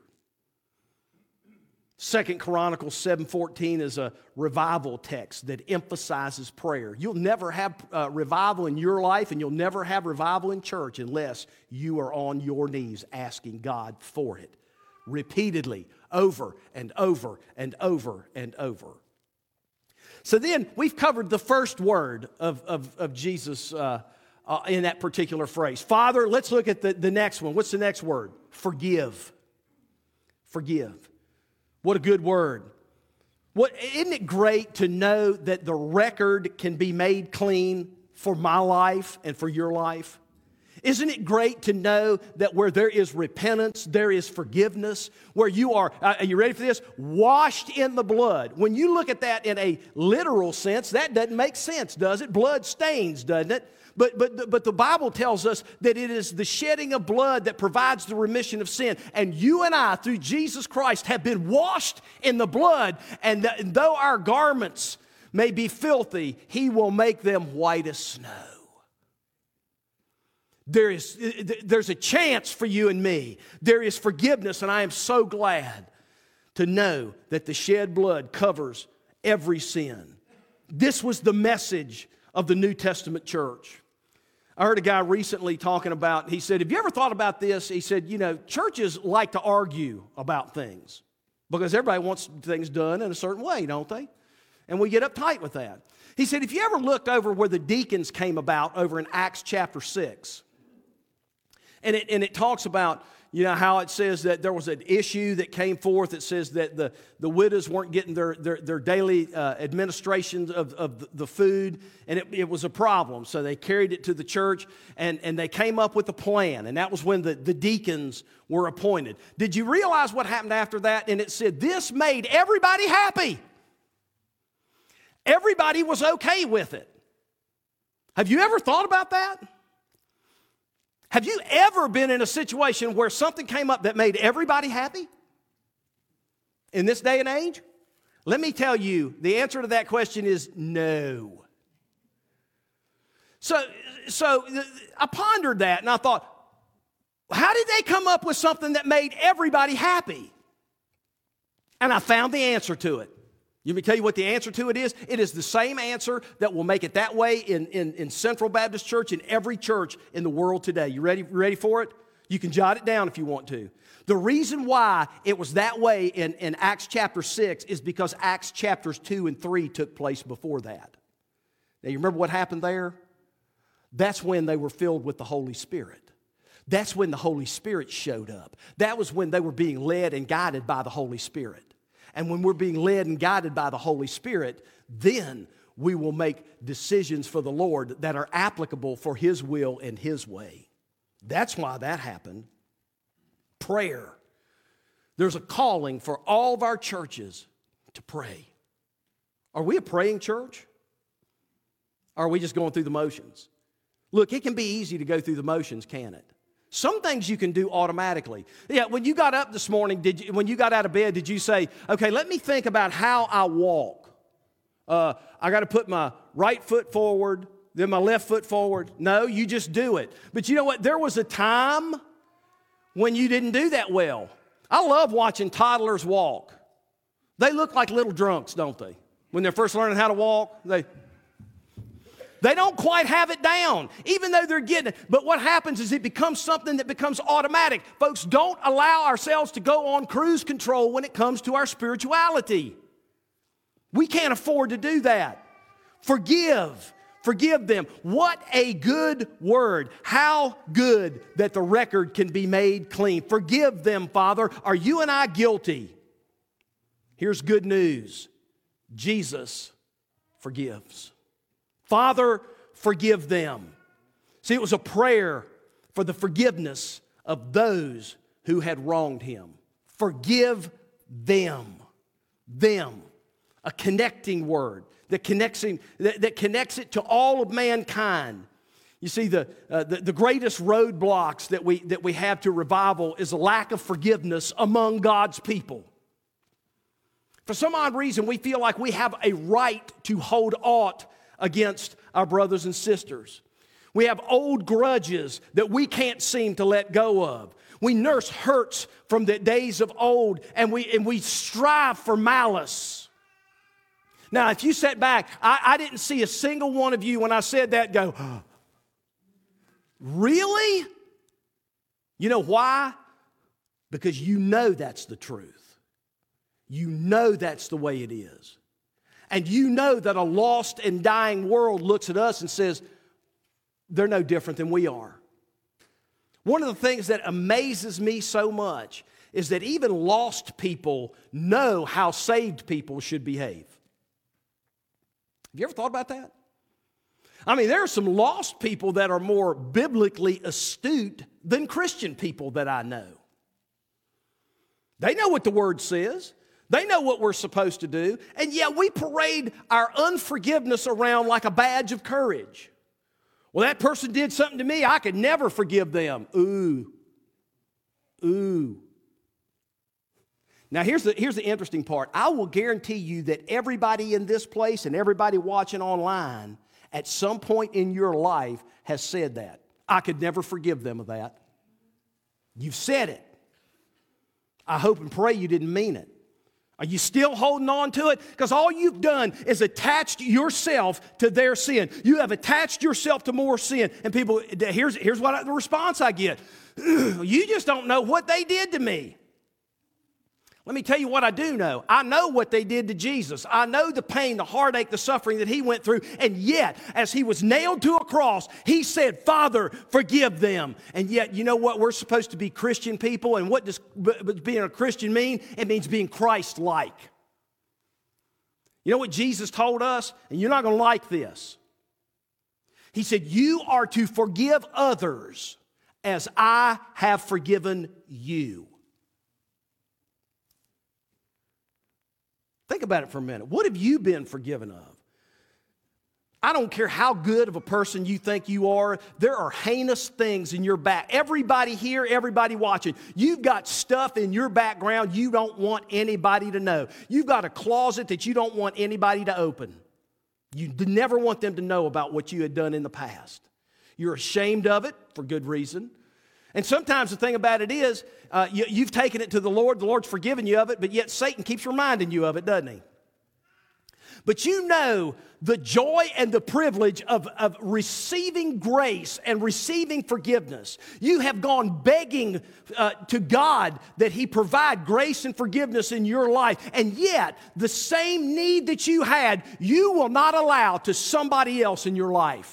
Speaker 1: Second Chronicles seven fourteen is a revival text that emphasizes prayer. You'll never have uh, revival in your life, and you'll never have revival in church unless you are on your knees asking God for it repeatedly, over and over and over and over. So then we've covered the first word of, of, of Jesus uh, uh, in that particular phrase. Father, let's look at the, the next one. What's the next word? Forgive. Forgive. What a good word. What, isn't it great to know that the record can be made clean for my life and for your life? Isn't it great to know that where there is repentance, there is forgiveness, where you are, uh, are you ready for this? Washed in the blood. When you look at that in a literal sense, that doesn't make sense, does it? Blood stains, doesn't it? But, but, but the Bible tells us that it is the shedding of blood that provides the remission of sin. And you and I, through Jesus Christ, have been washed in the blood. And, th- and though our garments may be filthy, He will make them white as snow. There is, there's a chance for you and me. There is forgiveness, and I am so glad to know that the shed blood covers every sin. This was the message of the New Testament church. I heard a guy recently talking about, he said, have you ever thought about this? He said, you know, churches like to argue about things because everybody wants things done in a certain way, don't they? And we get uptight with that. He said, if you ever looked over where the deacons came about over in Acts chapter six, And it, and it talks about, you know, how it says that there was an issue that came forth. It says that the, the widows weren't getting their, their, their daily uh, administration of, of the food, and it, it was a problem. So they carried it to the church, and, and they came up with a plan, and that was when the, the deacons were appointed. Did you realize what happened after that? And it said, this made everybody happy. Everybody was okay with it. Have you ever thought about that? Have you ever been in a situation where something came up that made everybody happy? In this day and age? Let me tell you, the answer to that question is no. So, so I pondered that and I thought, how did they come up with something that made everybody happy? And I found the answer to it. Let me tell you what the answer to it is. It is the same answer that will make it that way in, in, in Central Baptist Church, in every church in the world today. You ready, ready for it? You can jot it down if you want to. The reason why it was that way in, in Acts chapter six is because Acts chapters two and three took place before that. Now, you remember what happened there? That's when they were filled with the Holy Spirit. That's when the Holy Spirit showed up. That was when they were being led and guided by the Holy Spirit. And when we're being led and guided by the Holy Spirit, then we will make decisions for the Lord that are applicable for His will and His way. That's why that happened. Prayer. There's a calling for all of our churches to pray. Are we a praying church? Or are we just going through the motions? Look, it can be easy to go through the motions, can't it? Some things you can do automatically. Yeah, when you got up this morning, did you, when you got out of bed, did you say, okay, let me think about how I walk? Uh, I got to put my right foot forward, then my left foot forward. No, you just do it. But you know what? There was a time when you didn't do that well. I love watching toddlers walk. They look like little drunks, don't they? When they're first learning how to walk, they... They don't quite have it down, even though they're getting it. But what happens is it becomes something that becomes automatic. Folks, don't allow ourselves to go on cruise control when it comes to our spirituality. We can't afford to do that. Forgive. Forgive them. What a good word. How good that the record can be made clean. Forgive them, Father. Are you and I guilty? Here's good news. Jesus forgives. Father, forgive them. See, it was a prayer for the forgiveness of those who had wronged him. Forgive them. Them. A connecting word that connects, him, that, that connects it to all of mankind. You see, the, uh, the, the greatest roadblocks that we, that we have to revival is a lack of forgiveness among God's people. For some odd reason, we feel like we have a right to hold aught against our brothers and sisters. We have old grudges that we can't seem to let go of. We nurse hurts from the days of old, and we, and we strive for malice. Now, if you sat back, I, I didn't see a single one of you when I said that go, oh, really? You know why? Because you know that's the truth. You know that's the way it is. And you know that a lost and dying world looks at us and says, they're no different than we are. One of the things that amazes me so much is that even lost people know how saved people should behave. Have you ever thought about that? I mean, there are some lost people that are more biblically astute than Christian people that I know. They know what the Word says. They know what we're supposed to do. And yet we parade our unforgiveness around like a badge of courage. Well, that person did something to me. I could never forgive them. Ooh. Ooh. Now, here's the, here's the interesting part. I will guarantee you that everybody in this place and everybody watching online at some point in your life has said that. I could never forgive them of that. You've said it. I hope and pray you didn't mean it. Are you still holding on to it? Because all you've done is attached yourself to their sin. You have attached yourself to more sin. And people, here's, here's what I, the response I get. You just don't know what they did to me. Let me tell you what I do know. I know what they did to Jesus. I know the pain, the heartache, the suffering that he went through. And yet, as he was nailed to a cross, he said, Father, forgive them. And yet, you know what? We're supposed to be Christian people. And what does being a Christian mean? It means being Christ-like. You know what Jesus told us? And you're not going to like this. He said, you are to forgive others as I have forgiven you. Think about it for a minute. What have you been forgiven of? I don't care how good of a person you think you are. There are heinous things in your back. Everybody here, everybody watching, you've got stuff in your background you don't want anybody to know. You've got a closet that you don't want anybody to open. You never want them to know about what you had done in the past. You're ashamed of it for good reason. And sometimes the thing about it is, uh, you, you've taken it to the Lord, the Lord's forgiven you of it, but yet Satan keeps reminding you of it, doesn't he? But you know the joy and the privilege of, of receiving grace and receiving forgiveness. You have gone begging uh, to God that he provide grace and forgiveness in your life, and yet the same need that you had, you will not allow to somebody else in your life.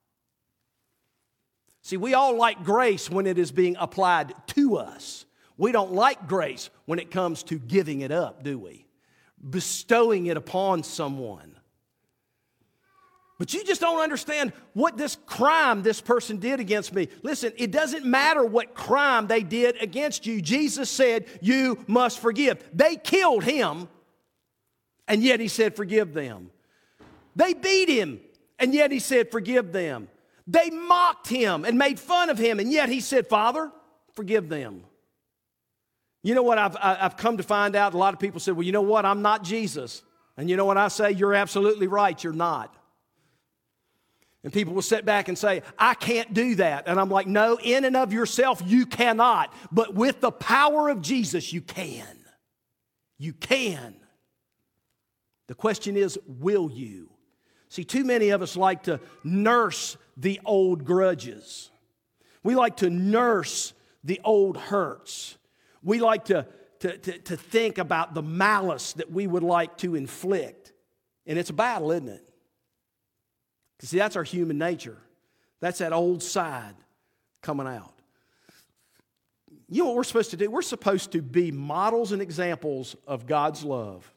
Speaker 1: See, we all like grace when it is being applied to us. We don't like grace when it comes to giving it up, do we? Bestowing it upon someone. But you just don't understand what this crime this person did against me. Listen, it doesn't matter what crime they did against you. Jesus said, you must forgive. They killed him, and yet he said, forgive them. They beat him, and yet he said, forgive them. They mocked him and made fun of him, and yet he said, Father, forgive them. You know what I've, I've come to find out? A lot of people said, well, you know what? I'm not Jesus. And you know what I say? You're absolutely right. You're not. And people will sit back and say, I can't do that. And I'm like, no, in and of yourself, you cannot. But with the power of Jesus, you can. You can. The question is, will you? See, too many of us like to nurse the old grudges. We like to nurse the old hurts. We like to, to, to, to think about the malice that we would like to inflict. And it's a battle, isn't it? Because see, that's our human nature. That's that old side coming out. You know what we're supposed to do? We're supposed to be models and examples of God's love.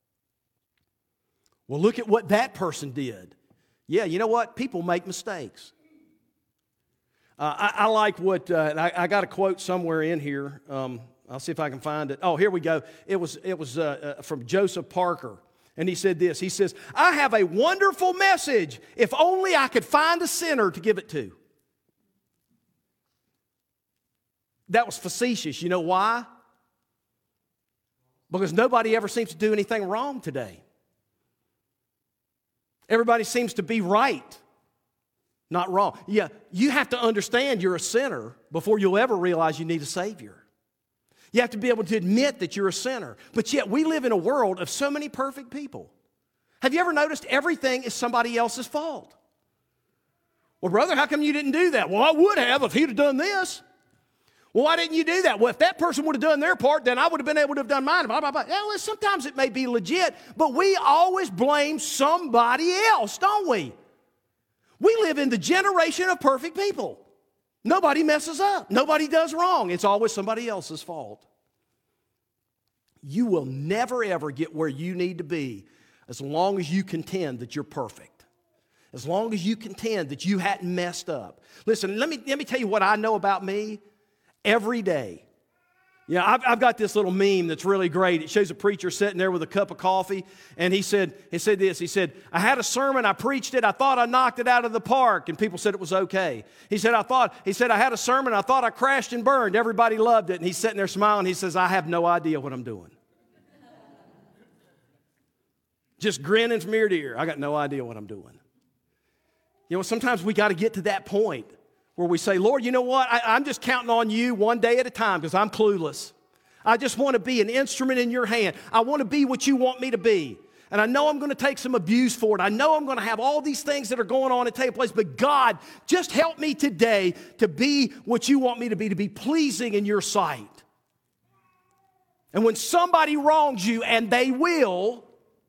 Speaker 1: Well, look at what that person did. Yeah, you know what? People make mistakes. Uh, I, I like what, uh, I, I got a quote somewhere in here. Um, I'll see if I can find it. Oh, here we go. It was, it was uh, uh, from Joseph Parker. And he said this. He says, I have a wonderful message if only I could find a sinner to give it to. That was facetious. You know why? Because nobody ever seems to do anything wrong today. Everybody seems to be right, not wrong. Yeah, you have to understand you're a sinner before you'll ever realize you need a Savior. You have to be able to admit that you're a sinner. But yet we live in a world of so many perfect people. Have you ever noticed everything is somebody else's fault? Well, brother, how come you didn't do that? Well, I would have if he'd have done this. Well, why didn't you do that? Well, if that person would have done their part, then I would have been able to have done mine. Blah, blah, blah. Yeah, well, sometimes it may be legit, but we always blame somebody else, don't we? We live in the generation of perfect people. Nobody messes up. Nobody does wrong. It's always somebody else's fault. You will never, ever get where you need to be as long as you contend that you're perfect. As long as you contend that you hadn't messed up. Listen, let me, let me tell you what I know about me. Every day. Yeah, I've, I've got this little meme that's really great. It shows a preacher sitting there with a cup of coffee, and he said, he said this, he said, I had a sermon, I preached it, I thought I knocked it out of the park, and people said it was okay. He said, I thought, he said, I had a sermon, I thought I crashed and burned, everybody loved it, and he's sitting there smiling, he says, I have no idea what I'm doing. Just grinning from ear to ear, I got no idea what I'm doing. You know, sometimes we got to get to that point where we say, Lord, you know what? I, I'm just counting on you one day at a time because I'm clueless. I just want to be an instrument in your hand. I want to be what you want me to be. And I know I'm going to take some abuse for it. I know I'm going to have all these things that are going on and take place. But God, just help me today to be what you want me to be, to be pleasing in your sight. And when somebody wrongs you, and they will,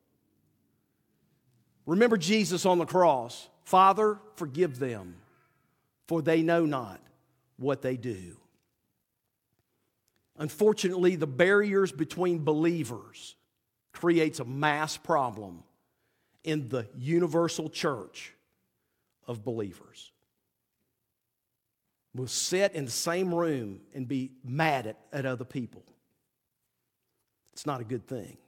Speaker 1: remember Jesus on the cross. Father, forgive them, for they know not what they do. Unfortunately, the barriers between believers creates a mass problem in the universal church of believers. We'll sit in the same room and be mad at, at other people. It's not a good thing.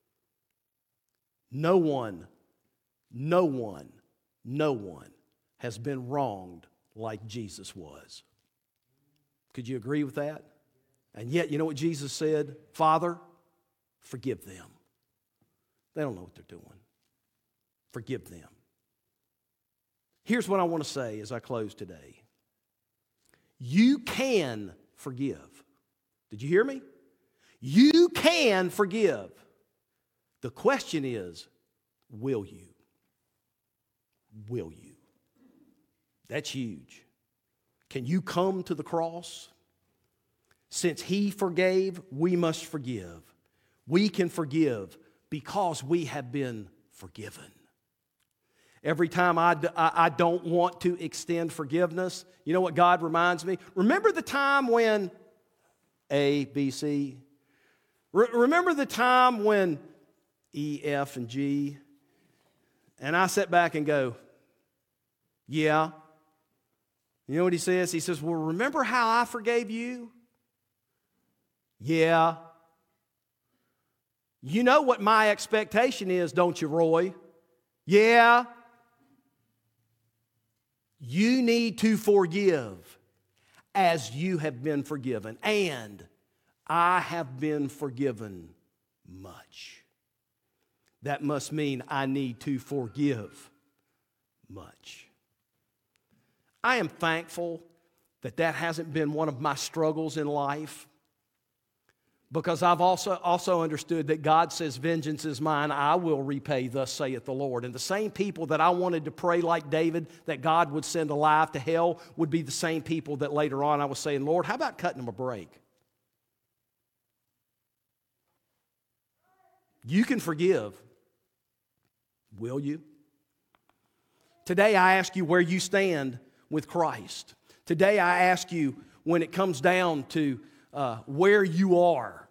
Speaker 1: No one, no one, no one has been wronged like Jesus was. Could you agree with that? And yet, you know what Jesus said? Father, forgive them. They don't know what they're doing. Forgive them. Here's what I want to say as I close today. You can forgive. Did you hear me? You can forgive. The question is, will you? Will you? That's huge. Can you come to the cross? Since He forgave, we must forgive. We can forgive because we have been forgiven. Every time I, I, I don't want to extend forgiveness, you know what God reminds me? Remember the time when A, B, C? Re- remember the time when E, F, and G? And I sit back and go, yeah. You know what he says? He says, well, remember how I forgave you? Yeah. You know what my expectation is, don't you, Roy? Yeah. You need to forgive as you have been forgiven. And I have been forgiven much. That must mean I need to forgive much. I am thankful that that hasn't been one of my struggles in life, because I've also, also understood that God says, vengeance is mine, I will repay, thus saith the Lord. And the same people that I wanted to pray like David, that God would send alive to hell, would be the same people that later on I was saying, Lord, how about cutting them a break? You can forgive. Will you? Today I ask you where you stand with Christ. Today I ask you when it comes down to uh, where you are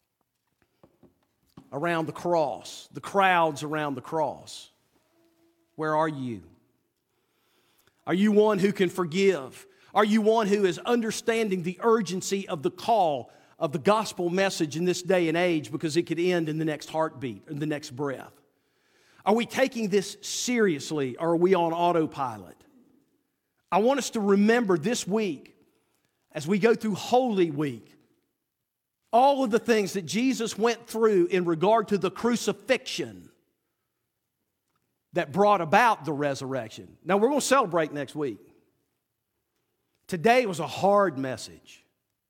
Speaker 1: around the cross, the crowds around the cross. Where are you? Are you one who can forgive? Are you one who is understanding the urgency of the call of the gospel message in this day and age because it could end in the next heartbeat or the next breath? Are we taking this seriously or are we on autopilot? I want us to remember this week as we go through Holy Week all of the things that Jesus went through in regard to the crucifixion that brought about the resurrection. Now, we're going to celebrate next week. Today was a hard message.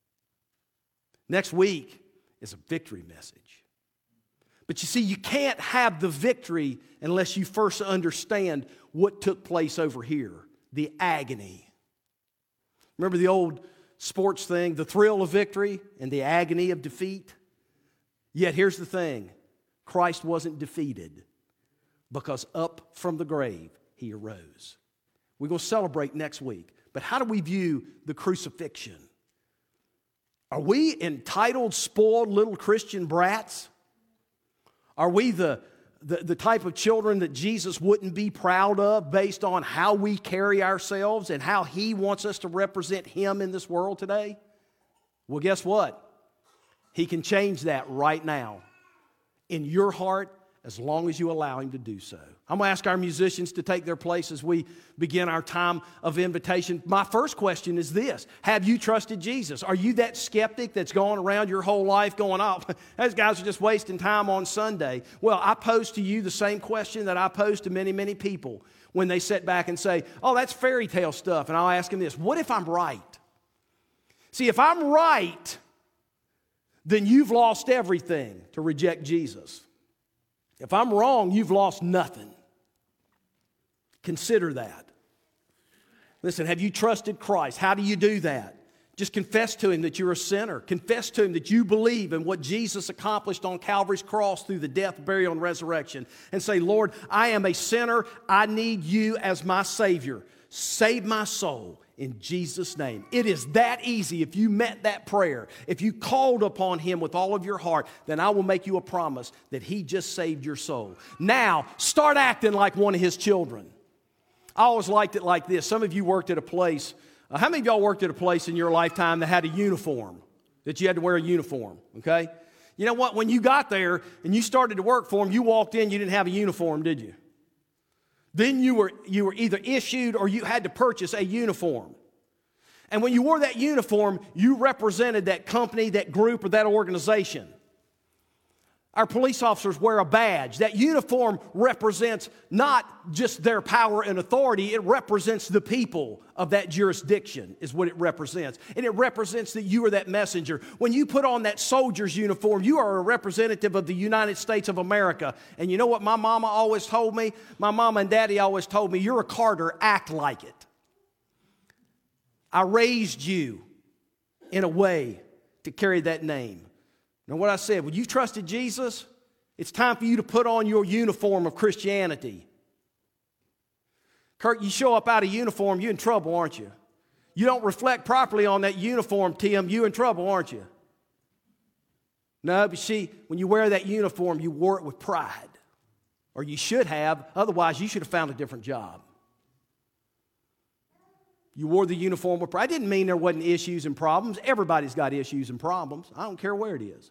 Speaker 1: Next week is a victory message. But you see, you can't have the victory unless you first understand what took place over here, the agony. Remember the old sports thing, the thrill of victory and the agony of defeat? Yet here's the thing, Christ wasn't defeated. Because up from the grave, he arose. We're going to celebrate next week. But how do we view the crucifixion? Are we entitled, spoiled little Christian brats? Are we the, the, the type of children that Jesus wouldn't be proud of based on how we carry ourselves and how he wants us to represent him in this world today? Well, guess what? He can change that right now in your heart, as long as you allow him to do so. I'm going to ask our musicians to take their place as we begin our time of invitation. My first question is this: have you trusted Jesus? Are you that skeptic that's gone around your whole life going, oh, those guys are just wasting time on Sunday? Well, I pose to you the same question that I pose to many, many people when they sit back and say, oh, that's fairy tale stuff. And I'll ask them this: what if I'm right? See, if I'm right, then you've lost everything to reject Jesus. If I'm wrong, you've lost nothing. Consider that. Listen, have you trusted Christ? How do you do that? Just confess to him that you're a sinner. Confess to him that you believe in what Jesus accomplished on Calvary's cross through the death, burial, and resurrection. And say, Lord, I am a sinner. I need you as my Savior. Save my soul in Jesus' name. It is that easy. If you met that prayer, if you called upon him with all of your heart, then I will make you a promise that he just saved your soul. Now, start acting like one of his children. I always liked it like this. Some of you worked at a place. Uh, how many of y'all worked at a place in your lifetime that had a uniform, that you had to wear a uniform, okay? You know what? When you got there and you started to work for them, you walked in, you didn't have a uniform, did you? Then you were, you were either issued or you had to purchase a uniform. And when you wore that uniform, you represented that company, that group, or that organization. Our police officers wear a badge. That uniform represents not just their power and authority, it represents the people of that jurisdiction is what it represents. And it represents that you are that messenger. When you put on that soldier's uniform, you are a representative of the United States of America. And you know what my mama always told me? My mama and daddy always told me, you're a Carter, act like it. I raised you in a way to carry that name. Now what I said, when you trusted Jesus, it's time for you to put on your uniform of Christianity. Kurt, you show up out of uniform, you're in trouble, aren't you? You don't reflect properly on that uniform, Tim, you're in trouble, aren't you? No, but see, when you wear that uniform, you wore it with pride. Or you should have, otherwise you should have found a different job. You wore the uniform with pride. I didn't mean there wasn't issues and problems. Everybody's got issues and problems. I don't care where it is.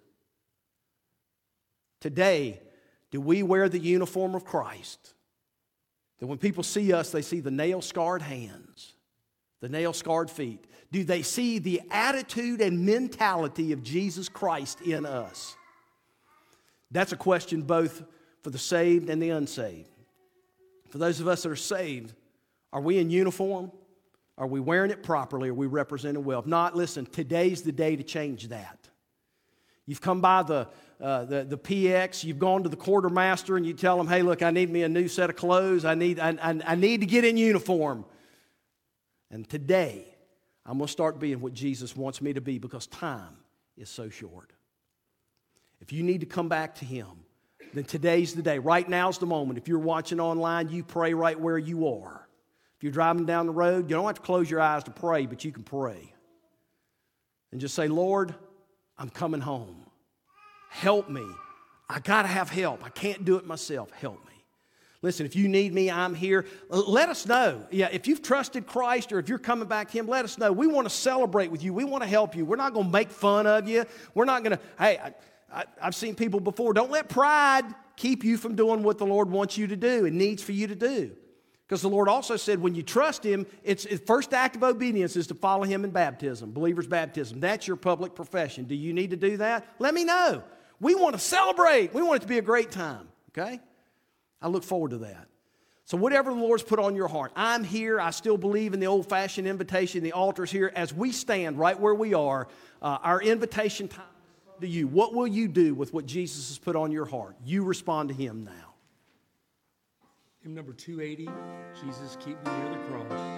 Speaker 1: Today, do we wear the uniform of Christ? That when people see us, they see the nail-scarred hands, the nail-scarred feet. Do they see the attitude and mentality of Jesus Christ in us? That's a question both for the saved and the unsaved. For those of us that are saved, are we in uniform? Are we wearing it properly? Are we representing well? If not, listen, today's the day to change that. You've come by the, uh, the, the P X, you've gone to the quartermaster and you tell him, hey, look, I need me a new set of clothes. I need, I, I, I need to get in uniform. And today, I'm going to start being what Jesus wants me to be because time is so short. If you need to come back to him, then today's the day. Right now's the moment. If you're watching online, you pray right where you are. If you're driving down the road, you don't have to close your eyes to pray, but you can pray. And just say, Lord, I'm coming home. Help me. I got to have help. I can't do it myself. Help me. Listen, if you need me, I'm here. Let us know. Yeah, if you've trusted Christ or if you're coming back to Him, let us know. We want to celebrate with you. We want to help you. We're not going to make fun of you. We're not going to, hey, I, I, I've seen people before. Don't let pride keep you from doing what the Lord wants you to do and needs for you to do. Because the Lord also said when you trust Him, it's the first act of obedience is to follow Him in baptism, believer's baptism. That's your public profession. Do you need to do that? Let me know. We want to celebrate. We want it to be a great time, okay? I look forward to that. So whatever the Lord's put on your heart, I'm here. I still believe in the old-fashioned invitation. The altar's here. As we stand right where we are, uh, our invitation time to you. What will you do with what Jesus has put on your heart? You respond to Him now.
Speaker 2: Hymn number two eighty, Jesus, Keep Me Near the Cross.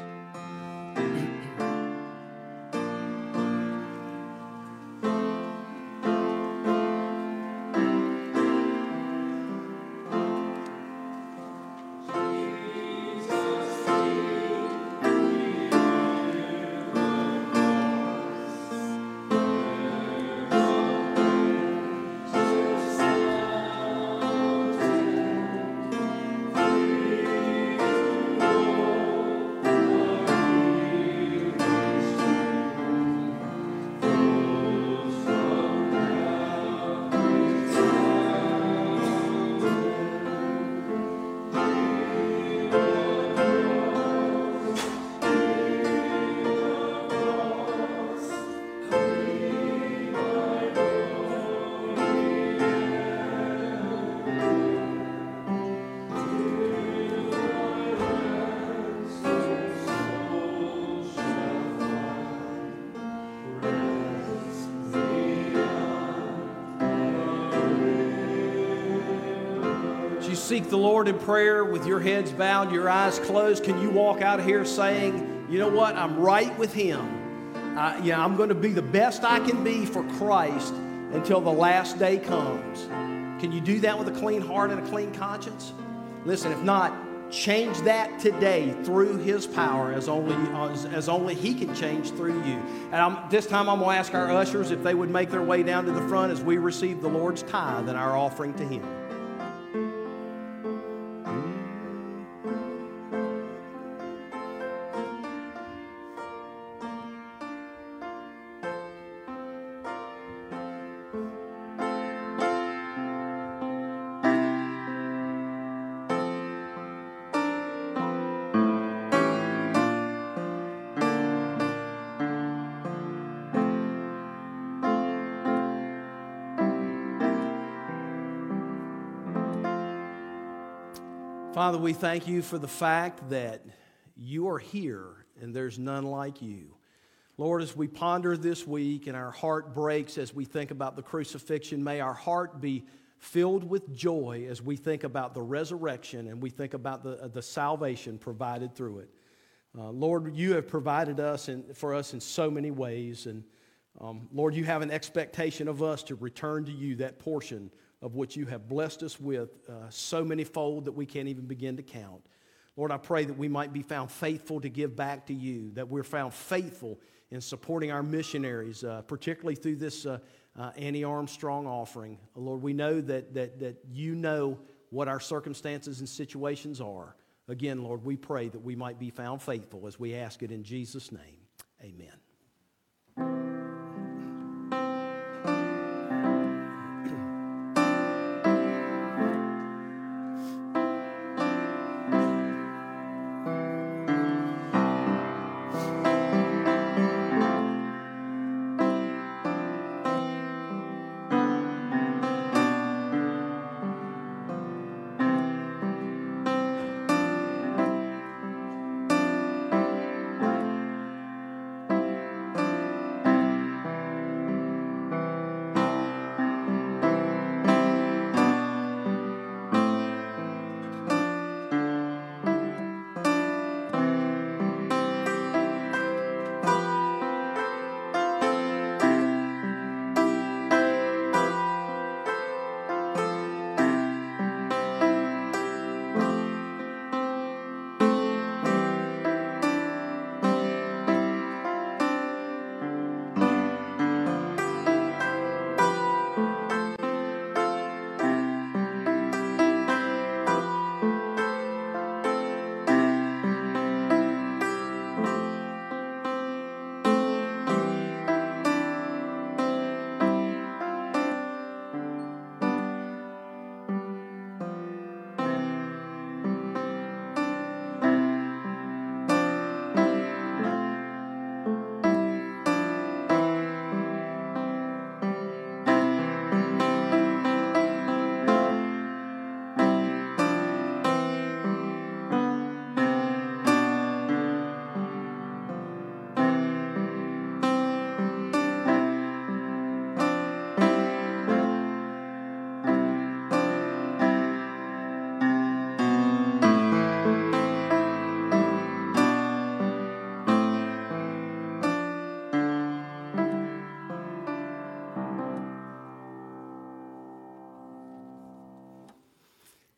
Speaker 1: Seek the Lord in prayer with your heads bowed, your eyes closed. Can you walk out of here saying, you know what, I'm right with Him. Uh, yeah, I'm going to be the best I can be for Christ until the last day comes. Can you do that with a clean heart and a clean conscience? Listen, if not, change that today through His power as only, as, as only He can change through you. And I'm, this time I'm going to ask our ushers if they would make their way down to the front as we receive the Lord's tithe and our offering to Him. Father, we thank You for the fact that You are here and there's none like You. Lord, as we ponder this week and our heart breaks as we think about the crucifixion, may our heart be filled with joy as we think about the resurrection and we think about the, the salvation provided through it. Uh, Lord, You have provided us in, for us in so many ways. And um, Lord, You have an expectation of us to return to You that portion of which You have blessed us with, uh, so many fold that we can't even begin to count. Lord, I pray that we might be found faithful to give back to You, that we're found faithful in supporting our missionaries, uh, particularly through this uh, uh, Annie Armstrong offering. Uh, Lord, we know that, that, that You know what our circumstances and situations are. Again, Lord, we pray that we might be found faithful as we ask it in Jesus' name. Amen.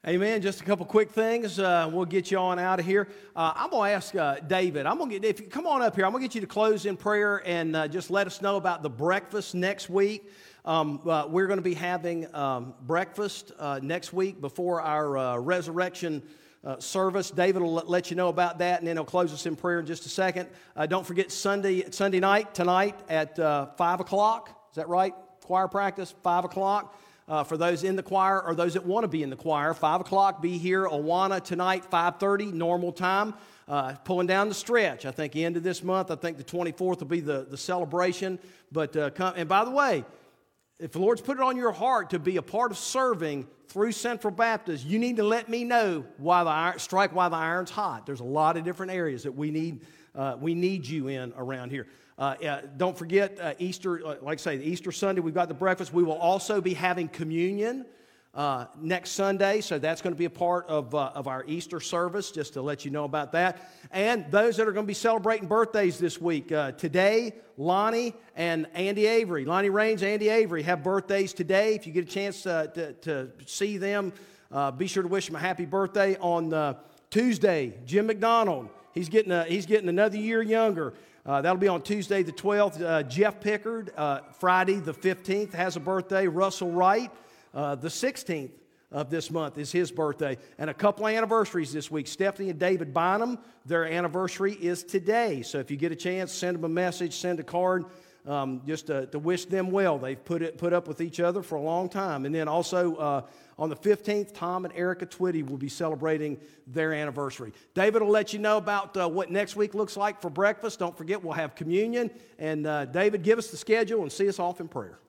Speaker 1: Amen. Just a couple quick things. Uh, we'll get you on out of here. Uh, I'm going to ask uh, David. I'm going to get if you come on up here. I'm going to get you to close in prayer and uh, just let us know about the breakfast next week. Um, uh, we're going to be having um, breakfast uh, next week before our uh, resurrection uh, service. David will let you know about that, and then he'll close us in prayer in just a second. Uh, don't forget Sunday Sunday night tonight at uh, five o'clock. Is that right? Choir practice five o'clock. Uh, for those in the choir or those that want to be in the choir, five o'clock, be here. Awana tonight, five thirty, normal time. Uh, pulling down the stretch. I think the end of this month, I think the twenty-fourth will be the, the celebration. But uh, come, and by the way, if the Lord's put it on your heart to be a part of serving through Central Baptist, you need to let me know why the iron, strike while the iron's hot. There's a lot of different areas that we need uh, we need you in around here. Uh, uh, don't forget uh, Easter, uh, like I say, Easter Sunday, we've got the breakfast. We will also be having communion uh, next Sunday, so that's going to be a part of, uh, of our Easter service, just to let you know about that. And those that are going to be celebrating birthdays this week, uh, today, Lonnie and Andy Avery, Lonnie Raines, Andy Avery have birthdays today. If you get a chance uh, to, to see them, uh, be sure to wish them a happy birthday. On uh, Tuesday, Jim McDonald, he's getting, a, he's getting another year younger. Uh, that'll be on Tuesday the twelfth. Uh, Jeff Pickard, uh, Friday the fifteenth, has a birthday. Russell Wright, uh, the sixteenth of this month is his birthday. And a couple of anniversaries this week. Stephanie and David Bynum, their anniversary is today. So if you get a chance, send them a message, send a card, um, just to, to wish them well. They've put it put up with each other for a long time. And then also uh, on the fifteenth, Tom and Erica Twitty will be celebrating their anniversary. David will let you know about uh, what next week looks like for breakfast. Don't forget, we'll have communion. And uh, David, give us the schedule and see us off in prayer.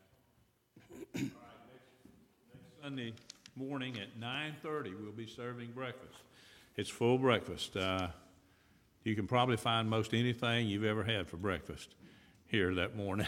Speaker 6: All right, next, next Sunday morning at nine thirty, we'll be serving breakfast. It's full breakfast. Uh, you can probably find most anything you've ever had for breakfast here that morning.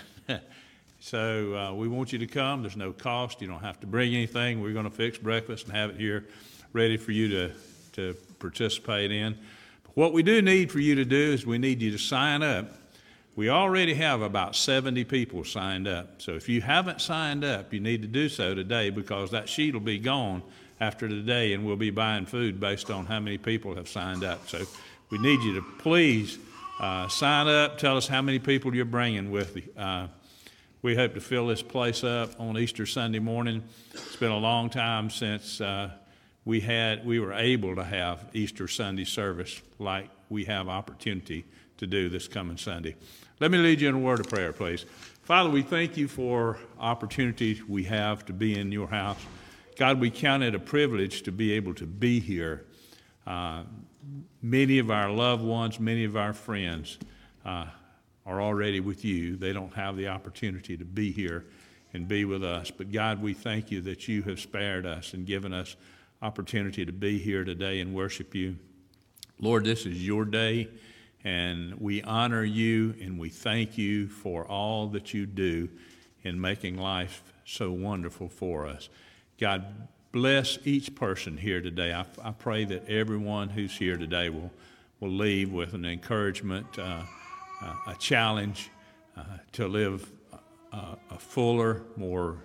Speaker 6: So uh, we want you to come. There's no cost. You don't have to bring anything. We're going to fix breakfast and have it here ready for you to, to participate in. But what we do need for you to do is we need you to sign up. We already have about seventy people signed up. So if you haven't signed up, you need to do so today, because that sheet will be gone after today, and we'll be buying food based on how many people have signed up. So we need you to please uh, sign up. Tell us how many people you're bringing with you. Uh, We hope to fill this place up on Easter Sunday morning. It's been a long time since uh, we had we were able to have Easter Sunday service like we have opportunity to do this coming Sunday. Let me lead you in a word of prayer, please. Father, we thank you for opportunities we have to be in your house. God, we count it a privilege to be able to be here. Uh, many of our loved ones, many of our friends, uh, are already with you. They don't have the opportunity to be here and be with us. But God, we thank you that you have spared us and given us opportunity to be here today and worship you. Lord, this is your day, and we honor you and we thank you for all that you do in making life so wonderful for us. God, bless each person here today. I, I pray that everyone who's here today will, will leave with an encouragement, uh, Uh, a challenge uh, to live a, a fuller, more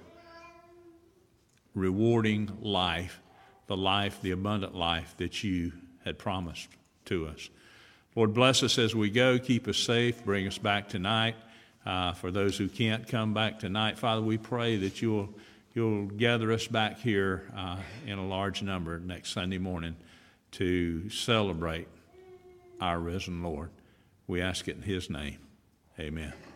Speaker 6: rewarding life, the life, the abundant life that you had promised to us. Lord, bless us as we go. Keep us safe. Bring us back tonight. Uh, for those who can't come back tonight, Father, we pray that you'll you'll gather us back here uh, in a large number next Sunday morning to celebrate our risen Lord. We ask it in his name. Amen.